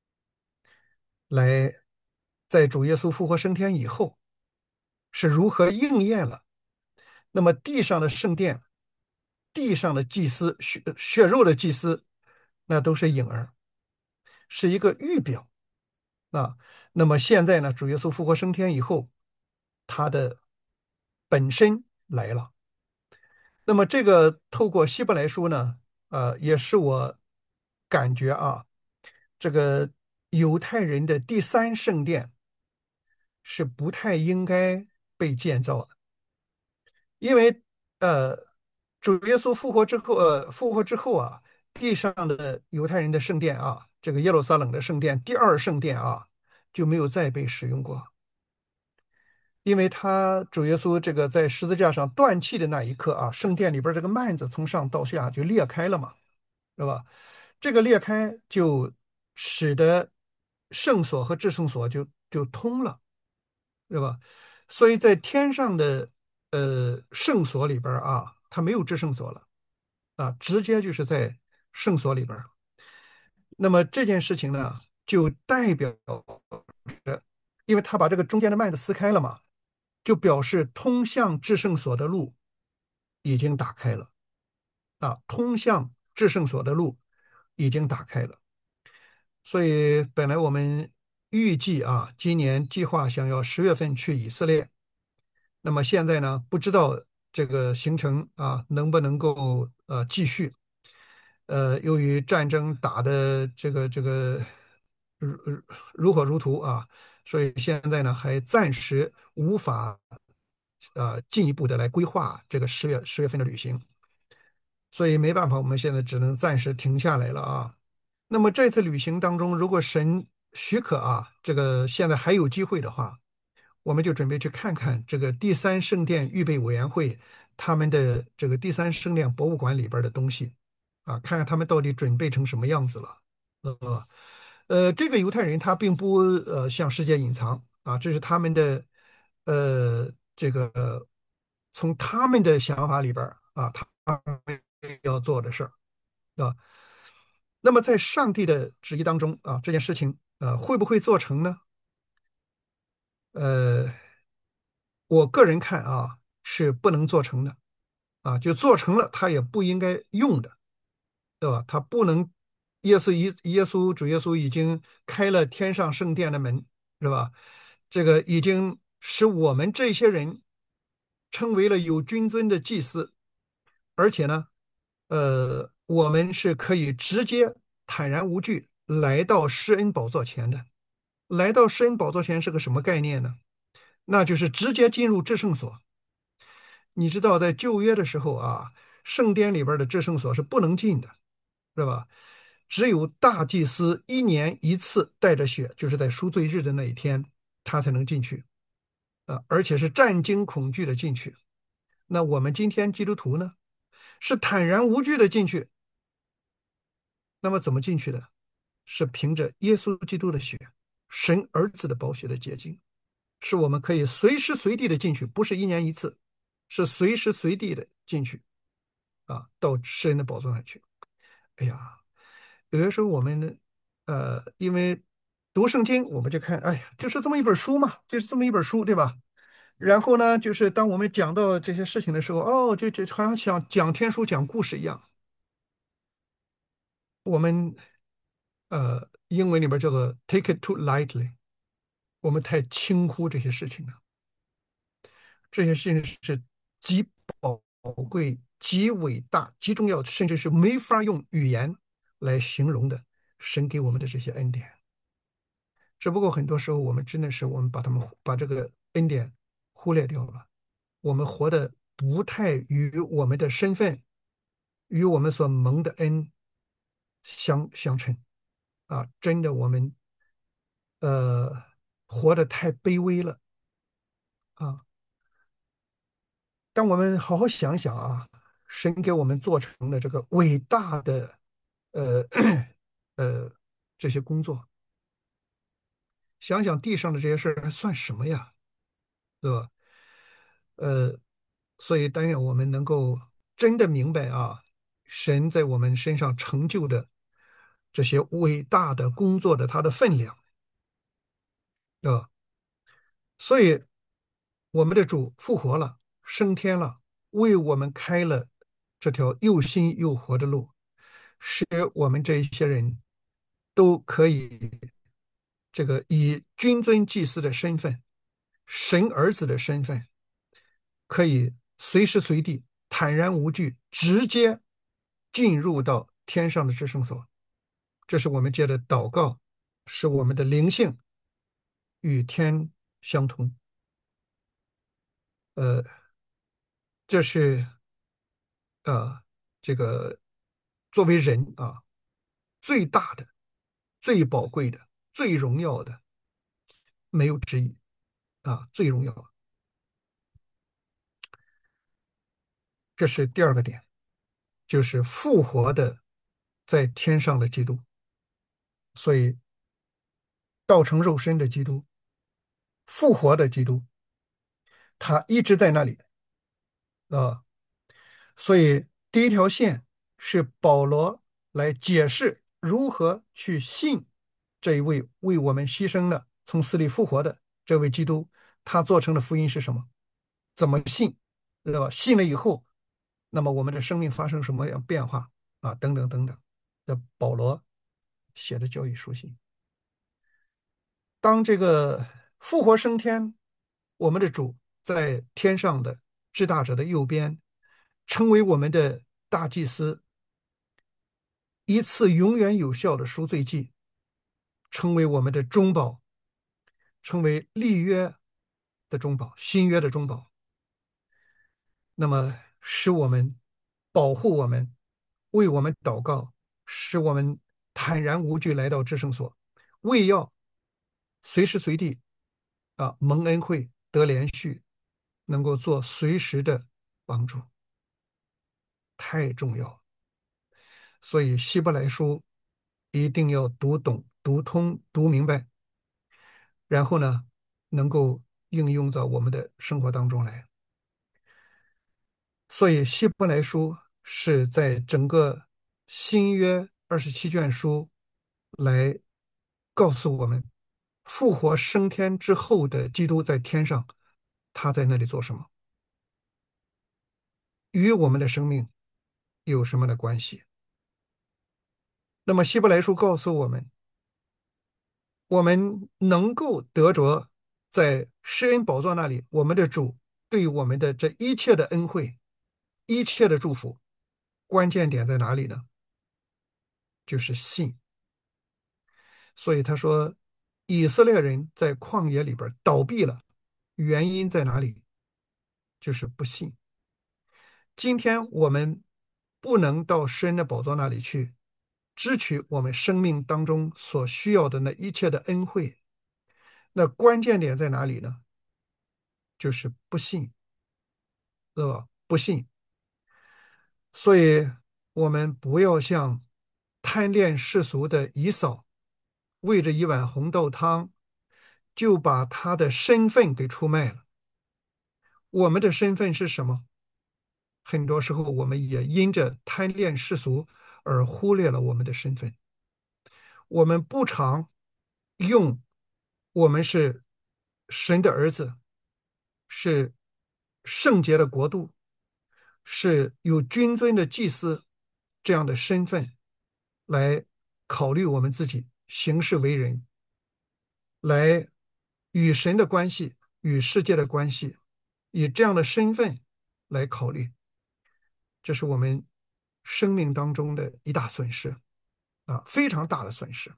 来在主耶稣复活升天以后是如何应验了。那么地上的圣殿、地上的祭司、血肉的祭司，那都是影儿，是一个预表啊。那么现在呢，主耶稣复活升天以后， 他的本身来了。那么这个透过希伯来书呢，也是我感觉啊，这个犹太人的第三圣殿是不太应该被建造的，因为呃，主耶稣复活之后啊，地上的犹太人的圣殿啊，这个耶路撒冷的圣殿，第二圣殿啊，就没有再被使用过。因为他主耶稣这个在十字架上断气的那一刻啊，圣殿里边这个幔子从上到下就裂开了嘛，是吧？这个裂开就使得圣所和至圣所就通了，是吧？所以在天上的圣所里边啊，它没有至圣所了啊，直接就是在圣所里边。那么这件事情呢，就代表因为他把这个中间的幔子撕开了嘛，就表示通向至圣所的路已经打开了啊，通向至圣所的路已经打开了。所以本来我们预计啊，今年计划想要10月份去以色列，那么现在呢，不知道这个行程啊能不能够继续。由于战争打的这个如如火如荼啊，所以现在呢还暂时无法进一步的来规划这个十月份的旅行，所以没办法，我们现在只能暂时停下来了啊。那么这次旅行当中，如果神许可啊，这个现在还有机会的话，我们就准备去看看这个第三圣殿预备委员会他们的这个第三圣殿博物馆里边的东西啊，看看他们到底准备成什么样子了。这个犹太人他并不向世界隐藏啊，这是他们的这个从他们的想法里边啊，他们要做的事儿啊。那么在上帝的旨意当中啊，这件事情会不会做成呢？呃，我个人看啊是不能做成的啊，就做成了他也不应该用的，对吧？他不能，主耶稣已经开了天上圣殿的门，是吧？这个已经使我们这些人成为了有君尊的祭司，而且呢，我们是可以直接坦然无惧来到施恩宝座前的。来到施恩宝座前是个什么概念呢？那就是直接进入至圣所。你知道，在旧约的时候啊，圣殿里边的至圣所是不能进的，是吧？只有大祭司1年1次带着血，就是在赎罪日的那一天，他才能进去啊，而且是战惊恐惧的进去。那我们今天基督徒呢，是坦然无惧的进去。那么怎么进去的？是凭着耶稣基督的血，神儿子的宝血的结晶，是我们可以随时随地的进去，不是1年1次，是随时随地的进去啊，到世人的宝座上去。哎呀，有的时候我们因为读圣经，我们就看，哎呀，就是这么一本书嘛，就是这么一本书，对吧？然后呢，就是当我们讲到这些事情的时候，哦，就好像讲讲天书、讲故事一样。我们英文里边叫做 take it too lightly，我们太轻忽这些事情了。这些事情是极宝贵、极伟大、极重要，甚至是没法用语言来形容的。神给我们的这些恩典，只不过很多时候我们真的是我们把这个恩典忽略掉了。我们活的不太与我们的身份、与我们所蒙的恩相称啊！真的，我们呃活得太卑微了啊！当我们好好想想啊，神给我们做成的这个伟大的呃呃这些工作，想想地上的这些事儿还算什么呀？对吧？呃，所以但愿我们能够真的明白啊，神在我们身上成就的这些伟大的工作的它的分量，对吧？所以我们的主复活了，升天了，为我们开了这条又新又活的路，使我们这一些人都可以这个以君尊祭司的身份神儿子的身份，可以随时随地坦然无惧，直接进入到天上的至圣所。这是我们借着祷告，使我们的灵性与天相通。呃，这是呃这个作为人啊最大的、最宝贵的、最荣耀的，没有之一啊，最荣耀。这是第二个点，就是复活的在天上的基督。所以道成肉身的基督，复活的基督，他一直在那里啊。所以第一条线是保罗来解释如何去信这一位为我们牺牲的、从死里复活的这位基督，他做成的福音是什么？怎么信？知道吧？信了以后，那么我们的生命发生什么样变化啊？等等等等。这保罗写的教义书信。当这个复活升天，我们的主在天上的至大者的右边，成为我们的大祭司，一次永远有效的赎罪祭，成为我们的中保，成为立约的中保，新约的中保。那么使我们保护我们，为我们祷告，使我们坦然无惧来到至圣所，为要随时随地蒙恩惠得连续，能够做随时的帮助，太重要。所以希伯来书一定要读懂、读通、读明白，然后呢，能够应用到我们的生活当中来。所以希伯来书是在整个新约27卷书来告诉我们，复活升天之后的基督在天上，他在那里做什么，与我们的生命有什么的关系。那么希伯来书告诉我们，我们能够得着在施恩宝座那里，我们的主对我们的这一切的恩惠、一切的祝福，关键点在哪里呢？就是信。所以他说，以色列人在旷野里边倒闭了，原因在哪里？就是不信。今天我们不能到施恩的宝座那里去支取我们生命当中所需要的那一切的恩惠，那关键点在哪里呢？就是不信，对吧？不信。所以我们不要像贪恋世俗的以扫，为着一碗红豆汤，就把他的身份给出卖了。我们的身份是什么？很多时候我们也因着贪恋世俗而忽略了我们的身份。我们不常用我们是神的儿子，是圣洁的国度，是有君尊的祭司这样的身份来考虑我们自己行事为人，来与神的关系、与世界的关系，以这样的身份来考虑，这是我们生命当中的一大损失啊，非常大的损失。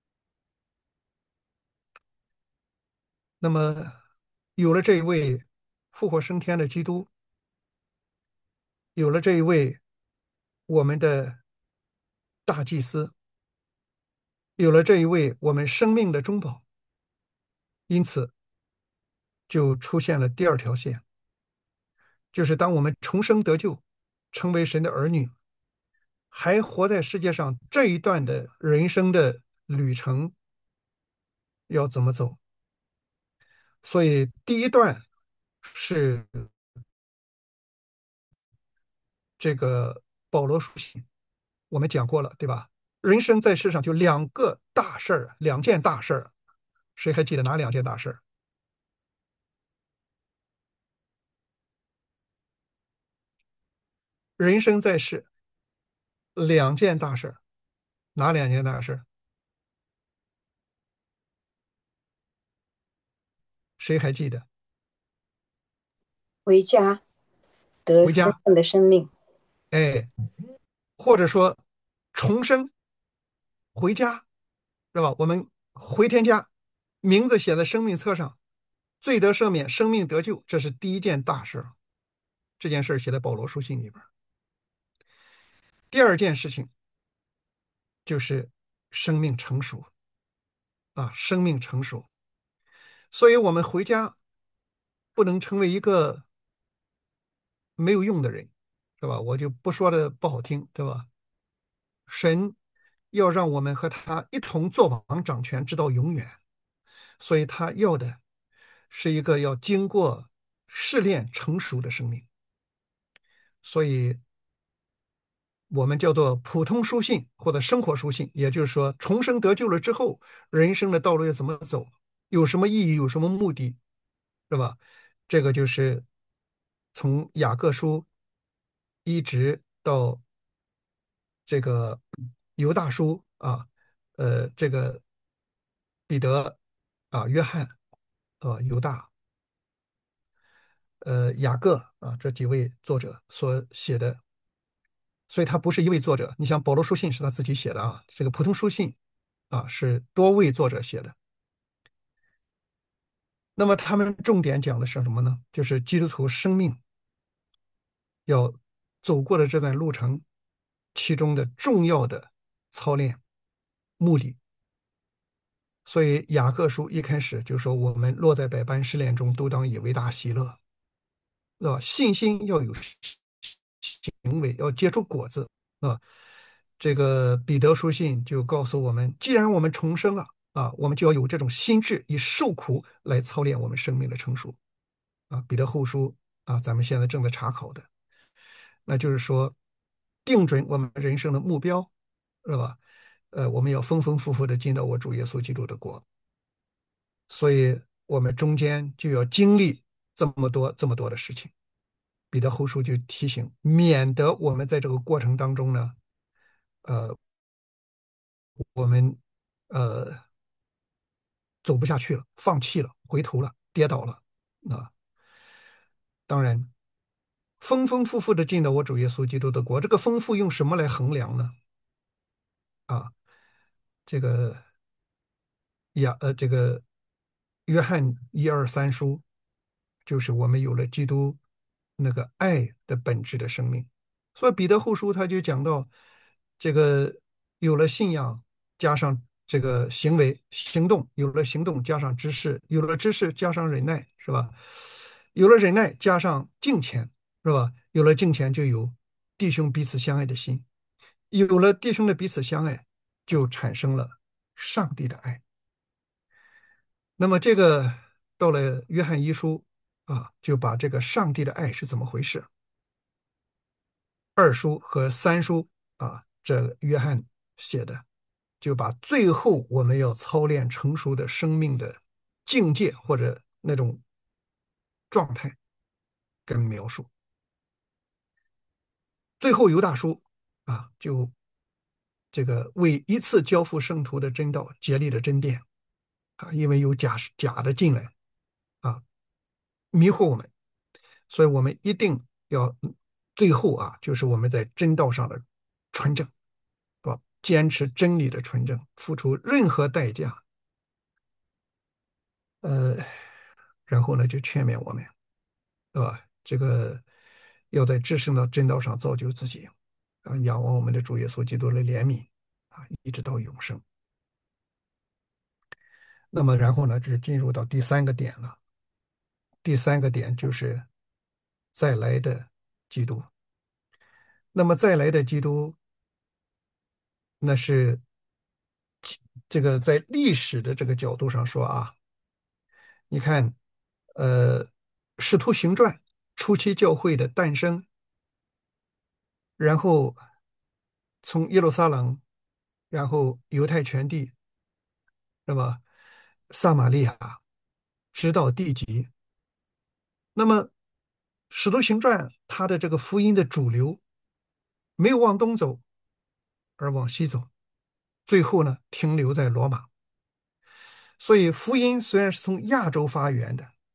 那么，有了这一位复活升天的基督，有了这一位我们的大祭司，有了这一位我们生命的中保，因此就出现了第二条线，就是当我们重生得救，成为神的儿女，还活在世界上这一段的人生的旅程要怎么走？所以第一段是这个保罗书信，我们讲过了，对吧？人生在世上就两个大事儿，两件大事儿，谁还记得哪两件大事儿？人生在世两件大事儿，哪两件大事儿？ 谁还记得？ 回家得回家， 丰盛的生命。 哎，或者说重生，回家，对吧？我们回天家，名字写在生命册上，罪得赦免，生命得救，这是第一件大事儿。这件事儿写在保罗书信里边儿。第二件事情就是生命成熟啊，生命成熟。所以我们回家不能成为一个没有用的人，是吧？我就不说的不好听，对吧？神要让我们和他一同作王掌权，直到永远。所以他要的是一个要经过试炼成熟的生命。所以我们叫做普通书信或者生活书信，也就是说，重生得救了之后，人生的道路要怎么走，有什么意义，有什么目的，是吧？这个就是从雅各书一直到这个犹大书啊，这个彼得啊、约翰犹大、雅各啊这几位作者所写的，所以他不是一位作者。你像保罗书信是他自己写的啊，这个普通书信啊是多位作者写的。那么他们重点讲的是什么呢？就是基督徒生命要走过的这段路程，其中的重要的操练目的。所以雅各书一开始就说：“我们落在百般试炼中，都当以为大喜乐。”是吧？信心要有行为，要结出果子，啊。这个彼得书信就告诉我们，既然我们重生了啊，我们就要有这种心智，以受苦来操练我们生命的成熟啊。彼得后书啊，咱们现在正在查考的，那就是说，定准我们人生的目标，是吧？我们要丰丰富富的进到我主耶稣基督的国，所以我们中间就要经历这么多这么多的事情。彼得后书就提醒，免得我们在这个过程当中呢，呃，我们呃走不下去了，放弃了，回头了，跌倒了啊。当然，丰丰富富的进到我主耶稣基督的国，这个丰富用什么来衡量呢？啊，这个这个约翰一二三书，就是我们有了基督那个爱的本质的生命。所以彼得后书他就讲到，这个有了信仰，加上这个行为行动，有了行动加上知识，有了知识加上忍耐，是吧？有了忍耐加上敬虔，是吧？有了敬虔就有弟兄彼此相爱的心，有了弟兄的彼此相爱，就产生了上帝的爱。那么这个到了约翰一书啊，就把这个上帝的爱是怎么回事，二书和三书啊，这约翰写的，就把最后我们要操练成熟的生命的境界或者那种状态跟描述。最后犹大书啊，就这个为一次交付圣徒的真道竭力的争辩啊，因为有假的进来啊，迷惑我们。所以我们一定要最后啊，就是我们在真道上的纯正，是吧？坚持真理的纯正，付出任何代价，呃，然后呢，就劝勉我们，对吧？这个要在至圣的真道上造就自己，啊，仰望我们的主耶稣基督的怜悯啊，一直到永生。那么，然后呢，就进入到第三个点了。第三个点就是再来的基督。那么再来的基督，那是这个在历史的这个角度上说啊，你看，呃，《使徒行传》初期教会的诞生，然后从耶路撒冷，然后犹太全地，那么撒玛利亚，直到地极。那么《使徒行传》它的这个福音的主流没有往东走，而往西走，最后呢停留在罗马。所以福音虽然是从亚洲发源的，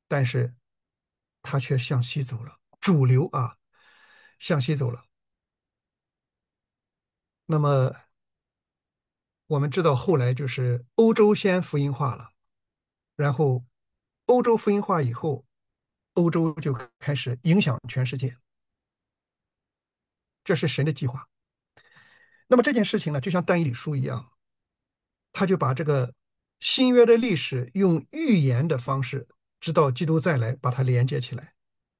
但是它却向西走了，主流啊向西走了。那么我们知道后来就是欧洲先福音化了，然后欧洲福音化以后，欧洲就开始影响全世界，这是神的计划。那么这件事情呢，就像但以理书一样，他就把这个新约的历史用预言的方式，直到基督再来，把它连接起来，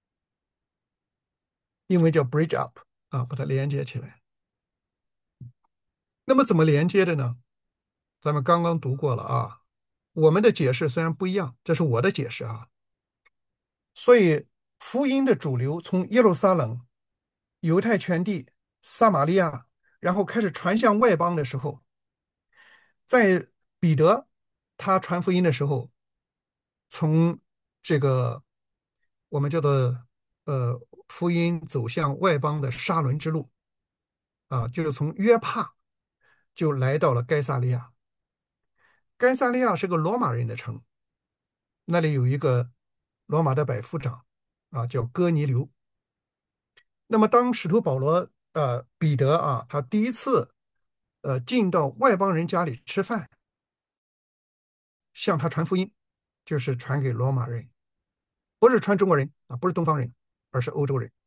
因为叫 bridge up 啊，把它连接起来。那么怎么连接的呢？咱们刚刚读过了啊，我们的解释虽然不一样，这是我的解释啊。所以福音的主流从耶路撒冷、犹太全地、撒玛利亚，然后开始传向外邦的时候，在彼得他传福音的时候，从这个我们叫做呃福音走向外邦的沙伦之路啊，就是从约帕就来到了该萨利亚。该萨利亚是个罗马人的城，那里有一个罗马的百夫长啊，叫哥尼流。那么当使徒保罗彼得啊，他第一次进到外邦人家里吃饭，向他传福音，就是传给罗马人，不是传中国人啊，不是东方人，而是欧洲人。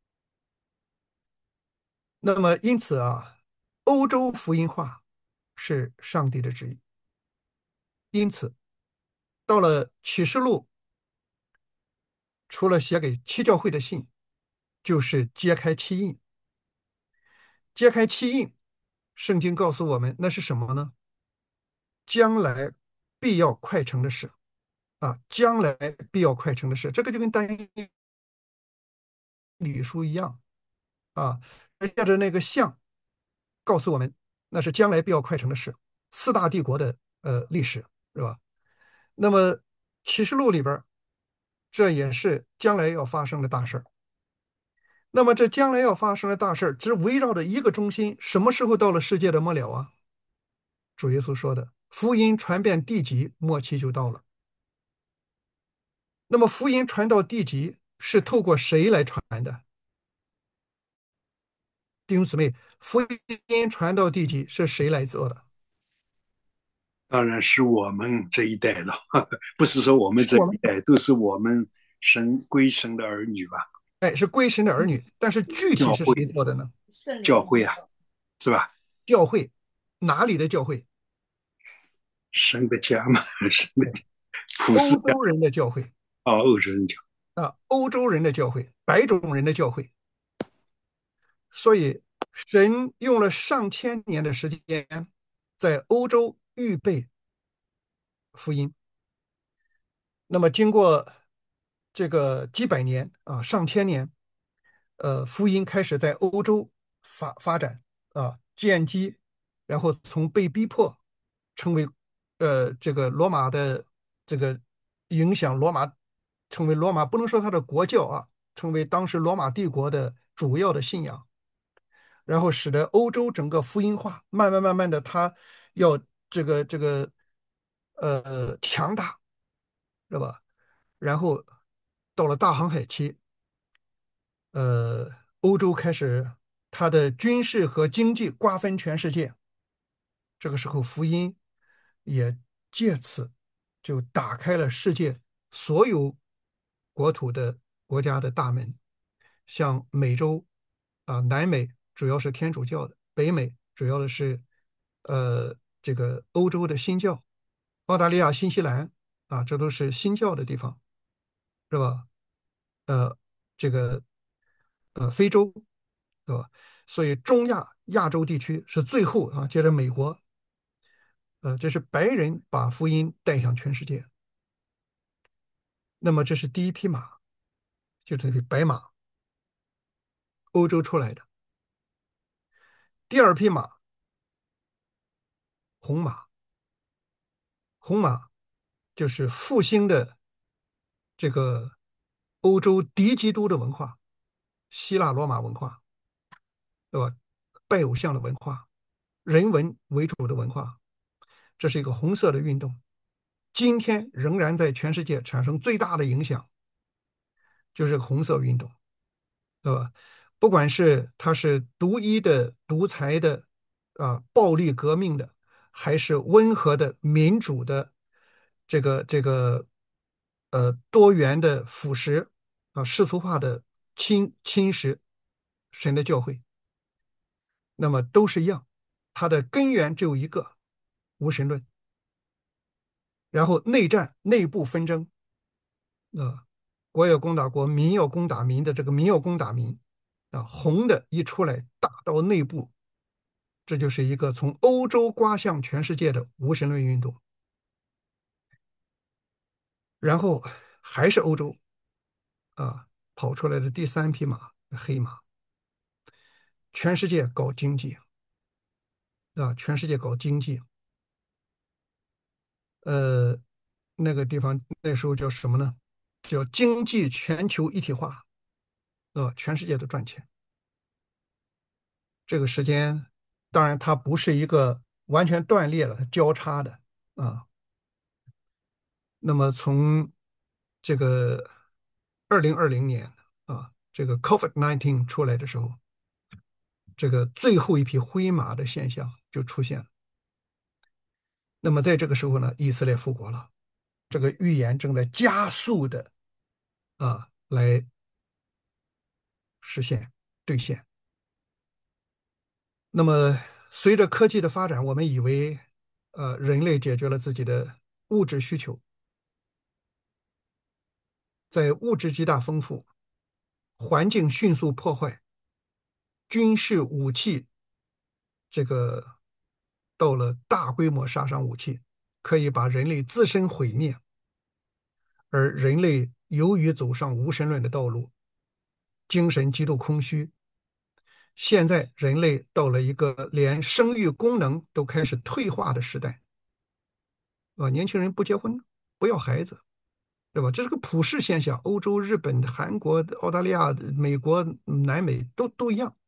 那么因此啊，欧洲福音化是上帝的旨意。因此，到了启示录，除了写给七教会的信，就是揭开七印。揭开七印，圣经告诉我们那是什么呢？将来必要快成的事啊，将来必要快成的事，这个就跟但以理书一样啊，借着那个像告诉我们那是将来必要快成的事，四大帝国的历史是吧？那么启示录里边这也是将来要发生的大事儿。那么这将来要发生的大事儿，只围绕着一个中心，什么时候到了世界的末了啊？主耶稣说的，福音传遍地极，末期就到了。那么福音传到地极是透过谁来传的？弟兄姊妹，福音传到地极是谁来做的？ 当然是我们这一代了，不是说我们这是我们， 一代都是我们归神的儿女吧？ 哎，是归神的儿女，但是具体是教会， 谁做的呢？ 教会啊，是吧？ 教会，哪里的教会？ 神的家嘛，神的哎， 家，普世家， 欧洲人的教会欧洲人教， 啊，欧洲人的教会，白种人的教会。所以，神用了上千年的时间，在欧洲预备福音。那么，经过这个几百年啊，上千年，福音开始在欧洲发展啊，建基，然后从被逼迫成为这个罗马的这个影响罗马，成为罗马不能说它的国教啊，成为当时罗马帝国的主要的信仰。然后使得欧洲整个福音化，慢慢的，它要这个强大，是吧？然后到了大航海期，欧洲开始它的军事和经济瓜分全世界。这个时候，福音也借此就打开了世界所有国土的国家的大门，像美洲啊、南美主要是天主教的，北美主要的是这个欧洲的新教，澳大利亚、新西兰啊，这都是新教的地方，是吧？呃，这个非洲，对吧？所以中亚、亚洲地区是最后啊，接着美国，这是白人把福音带向全世界。那么这是第一匹马，就这匹白马，欧洲出来的。第二匹马，红马，红马就是复兴的这个欧洲敌基督的文化，希腊罗马文化，对吧？拜偶像的文化，人文为主的文化，这是一个红色的运动，今天仍然在全世界产生最大的影响。 就是红色运动，对吧？不管是它是独一的、独裁的暴力革命的，还是温和的、民主的这个多元的腐蚀世俗化的侵蚀神的教会，那么都是一样，它的根源只有一个无神论。然后内战、内部纷争，国要攻打国，民要攻打民的这个民要攻打民红的一出来打到内部，这就是一个从欧洲刮向全世界的无神论运动。然后还是欧洲跑出来的第三匹马，黑马，全世界搞经济全世界搞经济，呃，那个地方那时候叫什么呢？叫经济全球一体化，全世界都赚钱。这个时间，当然它不是一个完全断裂了，它交叉的啊。那么从这个2020年这个 COVID-19 出来的时候，这个最后一匹灰马的现象就出现了。那么在这个时候呢，以色列复国了，这个预言正在加速的来实现兑现。那么随着科技的发展，我们以为人类解决了自己的物质需求，在物质极大丰富、环境迅速破坏、军事武器这个到了大规模杀伤武器，可以把人类自身毁灭，而人类由于走上无神论的道路，精神极度空虚。现在人类到了一个连生育功能都开始退化的时代，年轻人不结婚，不要孩子，对吧？这是个普世现象，欧洲、日本、韩国、澳大利亚、美国、南美都一样。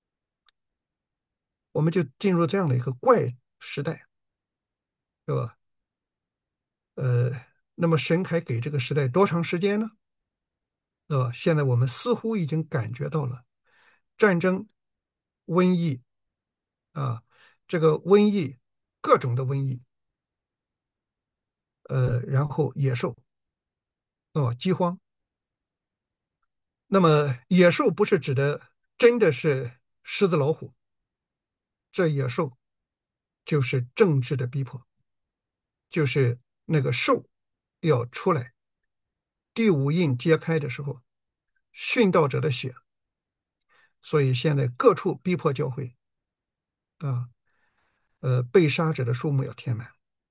我们就进入这样的一个怪时代，对吧？呃，那么神还给这个时代多长时间呢？对吧？现在我们似乎已经感觉到了战争、瘟疫啊，这个瘟疫，各种的瘟疫，然后野兽，饥荒。那么野兽不是指的真的是狮子老虎，这野兽就是政治的逼迫，就是那个兽要出来，第五印揭开的时候，殉道者的血，所以现在各处逼迫教会啊，被杀者的数目要填满，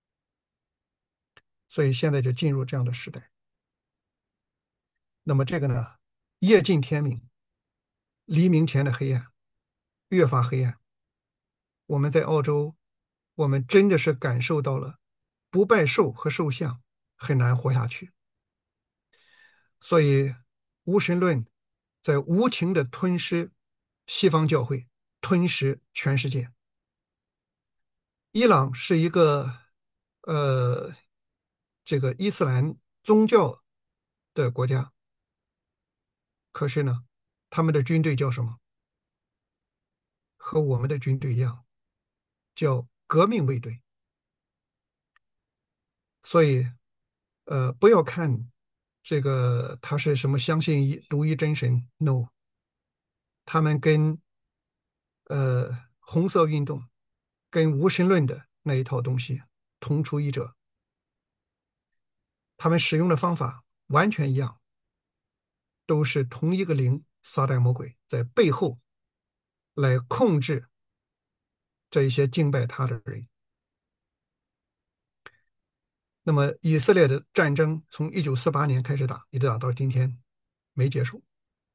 所以现在就进入这样的时代。那么这个呢，夜尽天明，黎明前的黑暗越发黑暗。我们在澳洲，我们真的是感受到了不拜兽和兽像很难活下去。所以无神论在无情的吞噬西方教会，吞噬全世界。伊朗是一个呃这个伊斯兰宗教的国家，可是呢，他们的军队叫什么？和我们的军队一样，叫革命卫队。所以，不要看这个他是什么相信独一真神，no，他们跟红色运动、跟无神论的那一套东西同出一辙，他们使用的方法完全一样，都是同一个灵，撒旦魔鬼在背后来控制这一些敬拜他的人。那么，以色列的战争从1948年开始打，一直打到今天没结束。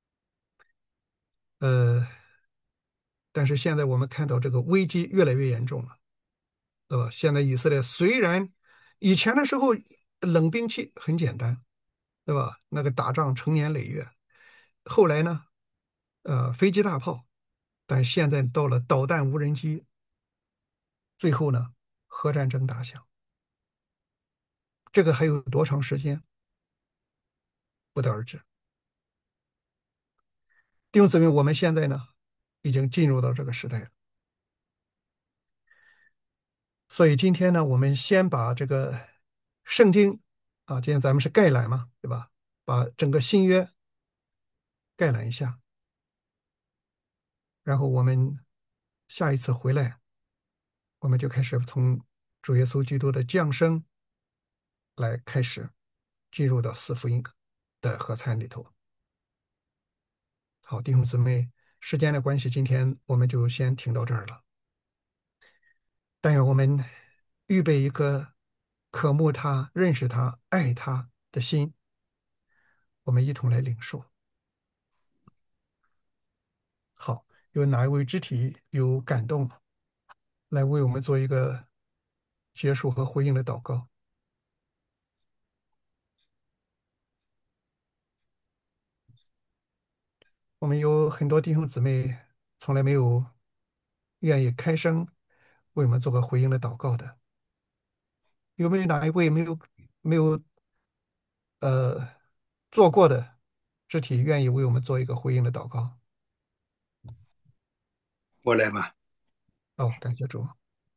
呃，但是现在我们看到这个危机越来越严重了，对吧？现在以色列虽然以前的时候冷兵器很简单，对吧？那个打仗成年累月，后来呢，飞机大炮，但现在到了导弹无人机，最后呢，核战争打响，这个还有多长时间不得而知。 弟兄姊妹，我们现在呢，已经进入到这个时代了。所以今天呢，我们先把这个圣经啊，今天咱们是概览嘛，对吧？把整个新约概览一下，然后我们下一次回来，我们就开始从主耶稣基督的降生来开始进入到四福音的合参里头。好，弟兄姊妹，时间的关系，今天我们就先停到这儿了。但愿我们预备一颗渴慕他、认识他、爱他的心，我们一同来领受。好，有哪一位肢体有感动，来为我们做一个结束和回应的祷告？我们有很多弟兄姊妹从来没有愿意开声为我们做个回应的祷告的，有没有哪一位没有呃做过的肢体愿意为我们做一个回应的祷告？ 我来吧。 哦，感谢主。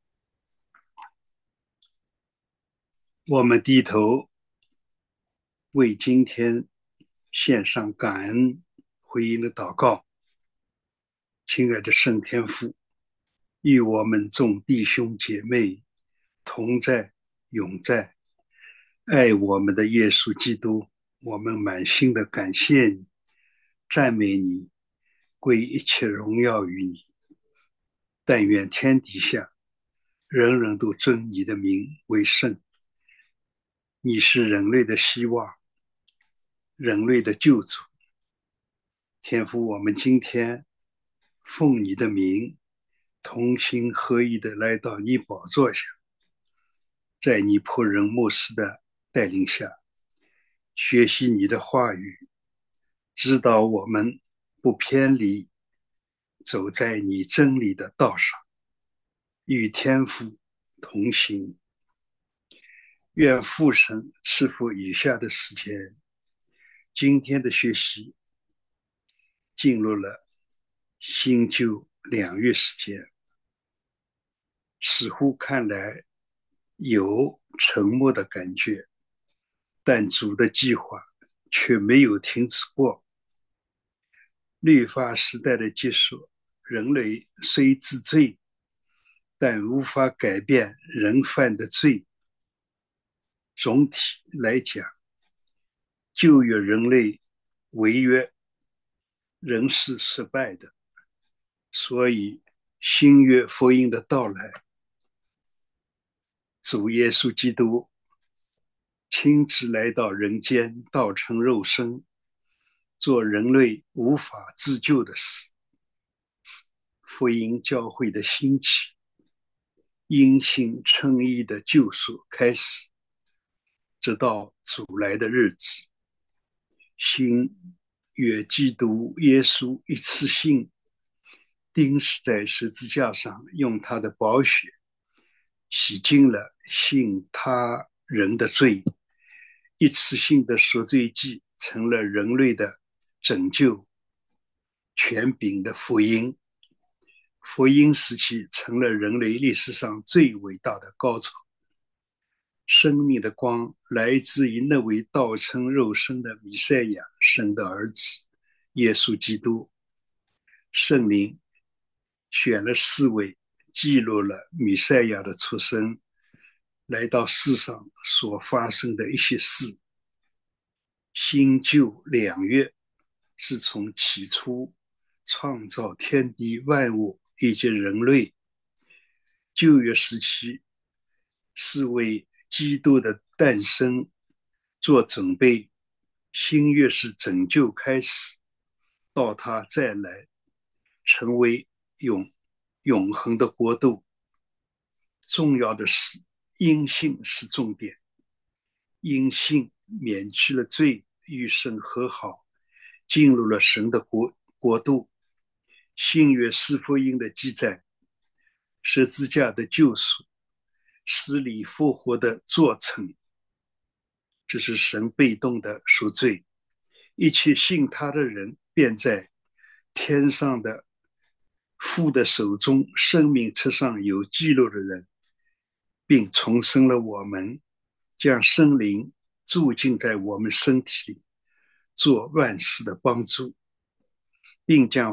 我们低头为今天献上感恩回应的祷告。亲爱的圣天父，与我们众弟兄姐妹同在永在，爱我们的耶稣基督，我们满心的感谢你，赞美你，归一切荣耀于你。但愿天底下人人都尊你的名为圣。你是人类的希望，人类的救主。天父，我们今天奉你的名，同心合意的来到你宝座下，在你仆人牧师的带领下，学习你的话语，指导我们不偏离，走在你真理的道上，与天父同行。愿父神赐福以下的时间。今天的学习进入了新旧2月时间，似乎看来有沉默的感觉，但主的计划却没有停止过。律法时代的结束，人类虽知罪，但无法改变人犯的罪。总体来讲，旧约人类违约仍是失败的，所以新约福音的到来，主耶稣基督亲自来到人间，道成肉身，做人类无法自救的事。福音教会的兴起，因信称义的救赎开始，直到主来的日子。新约基督耶稣一次性钉死在十字架上，用他的宝血洗净了信他人的罪，一次性的赎罪祭成了人类的拯救权柄的福音。福音时期成了人类历史上最伟大的高潮。生命的光来自于那位道成肉身的弥赛亚，神的儿子耶稣基督。圣灵选了4位，记录了弥赛亚的出生，来到世上所发生的一些事。新旧2月是从起初创造天地万物以及人类。旧约时期是为基督的诞生做准备，新约是拯救开始，到他再来成为永恒的国度。重要的是因信是重点，因信免去了罪，与神和好，进入了神的国度。新约四福音的记载，十字架的救赎，死里复活的作成，这是神被动的赎罪。一切信他的人便在天上的父的手中生命册上有记录的人，并重生了我们，将圣灵住进在我们身体里，做万事的帮助，并将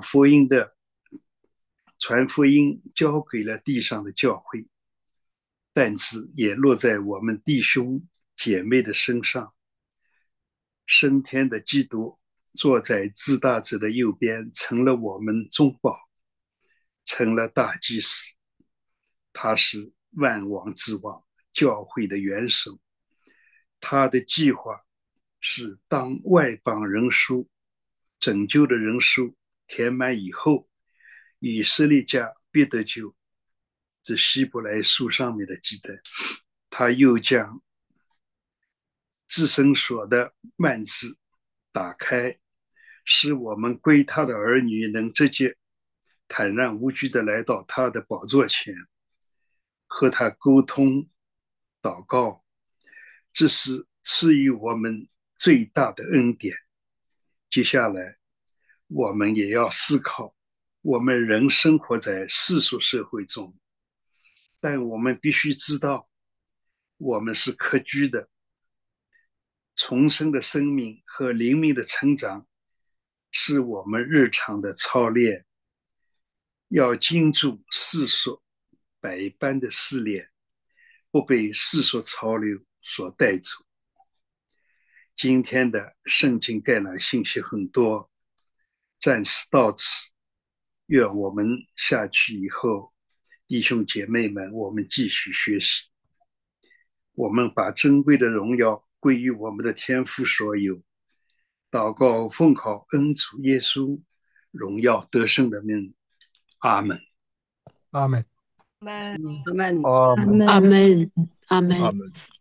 传福音交给了地上的教会，担子也落在我们弟兄姐妹的身上。升天的基督坐在至大者的右边，成了我们中保，成了大祭司。他是万王之王，教会的元首。他的计划是当外邦人数拯救的人数填满以后，以色列家必得救。这希伯来书上面的记载，他又将至圣所的幔子打开，使我们归他的儿女能直接坦然无惧地来到他的宝座前，和他沟通祷告。这是赐予我们最大的恩典。接下来我们也要思考，我们人生活在世俗社会中，但我们必须知道，我们是客居的。重生的生命和灵命的成长是我们日常的操练，要经住世俗百般的试炼，不被世俗潮流所带走。今天的圣经概览信息很多，暂时到此。愿我们下去以后，弟兄姐妹们，我们继续学习。我们把珍贵的荣耀归于我们的天父所有。祷告奉靠恩主耶稣荣耀得胜的名，阿门。 阿门。 阿门。 阿门， 阿门。 阿门，阿门。 阿门。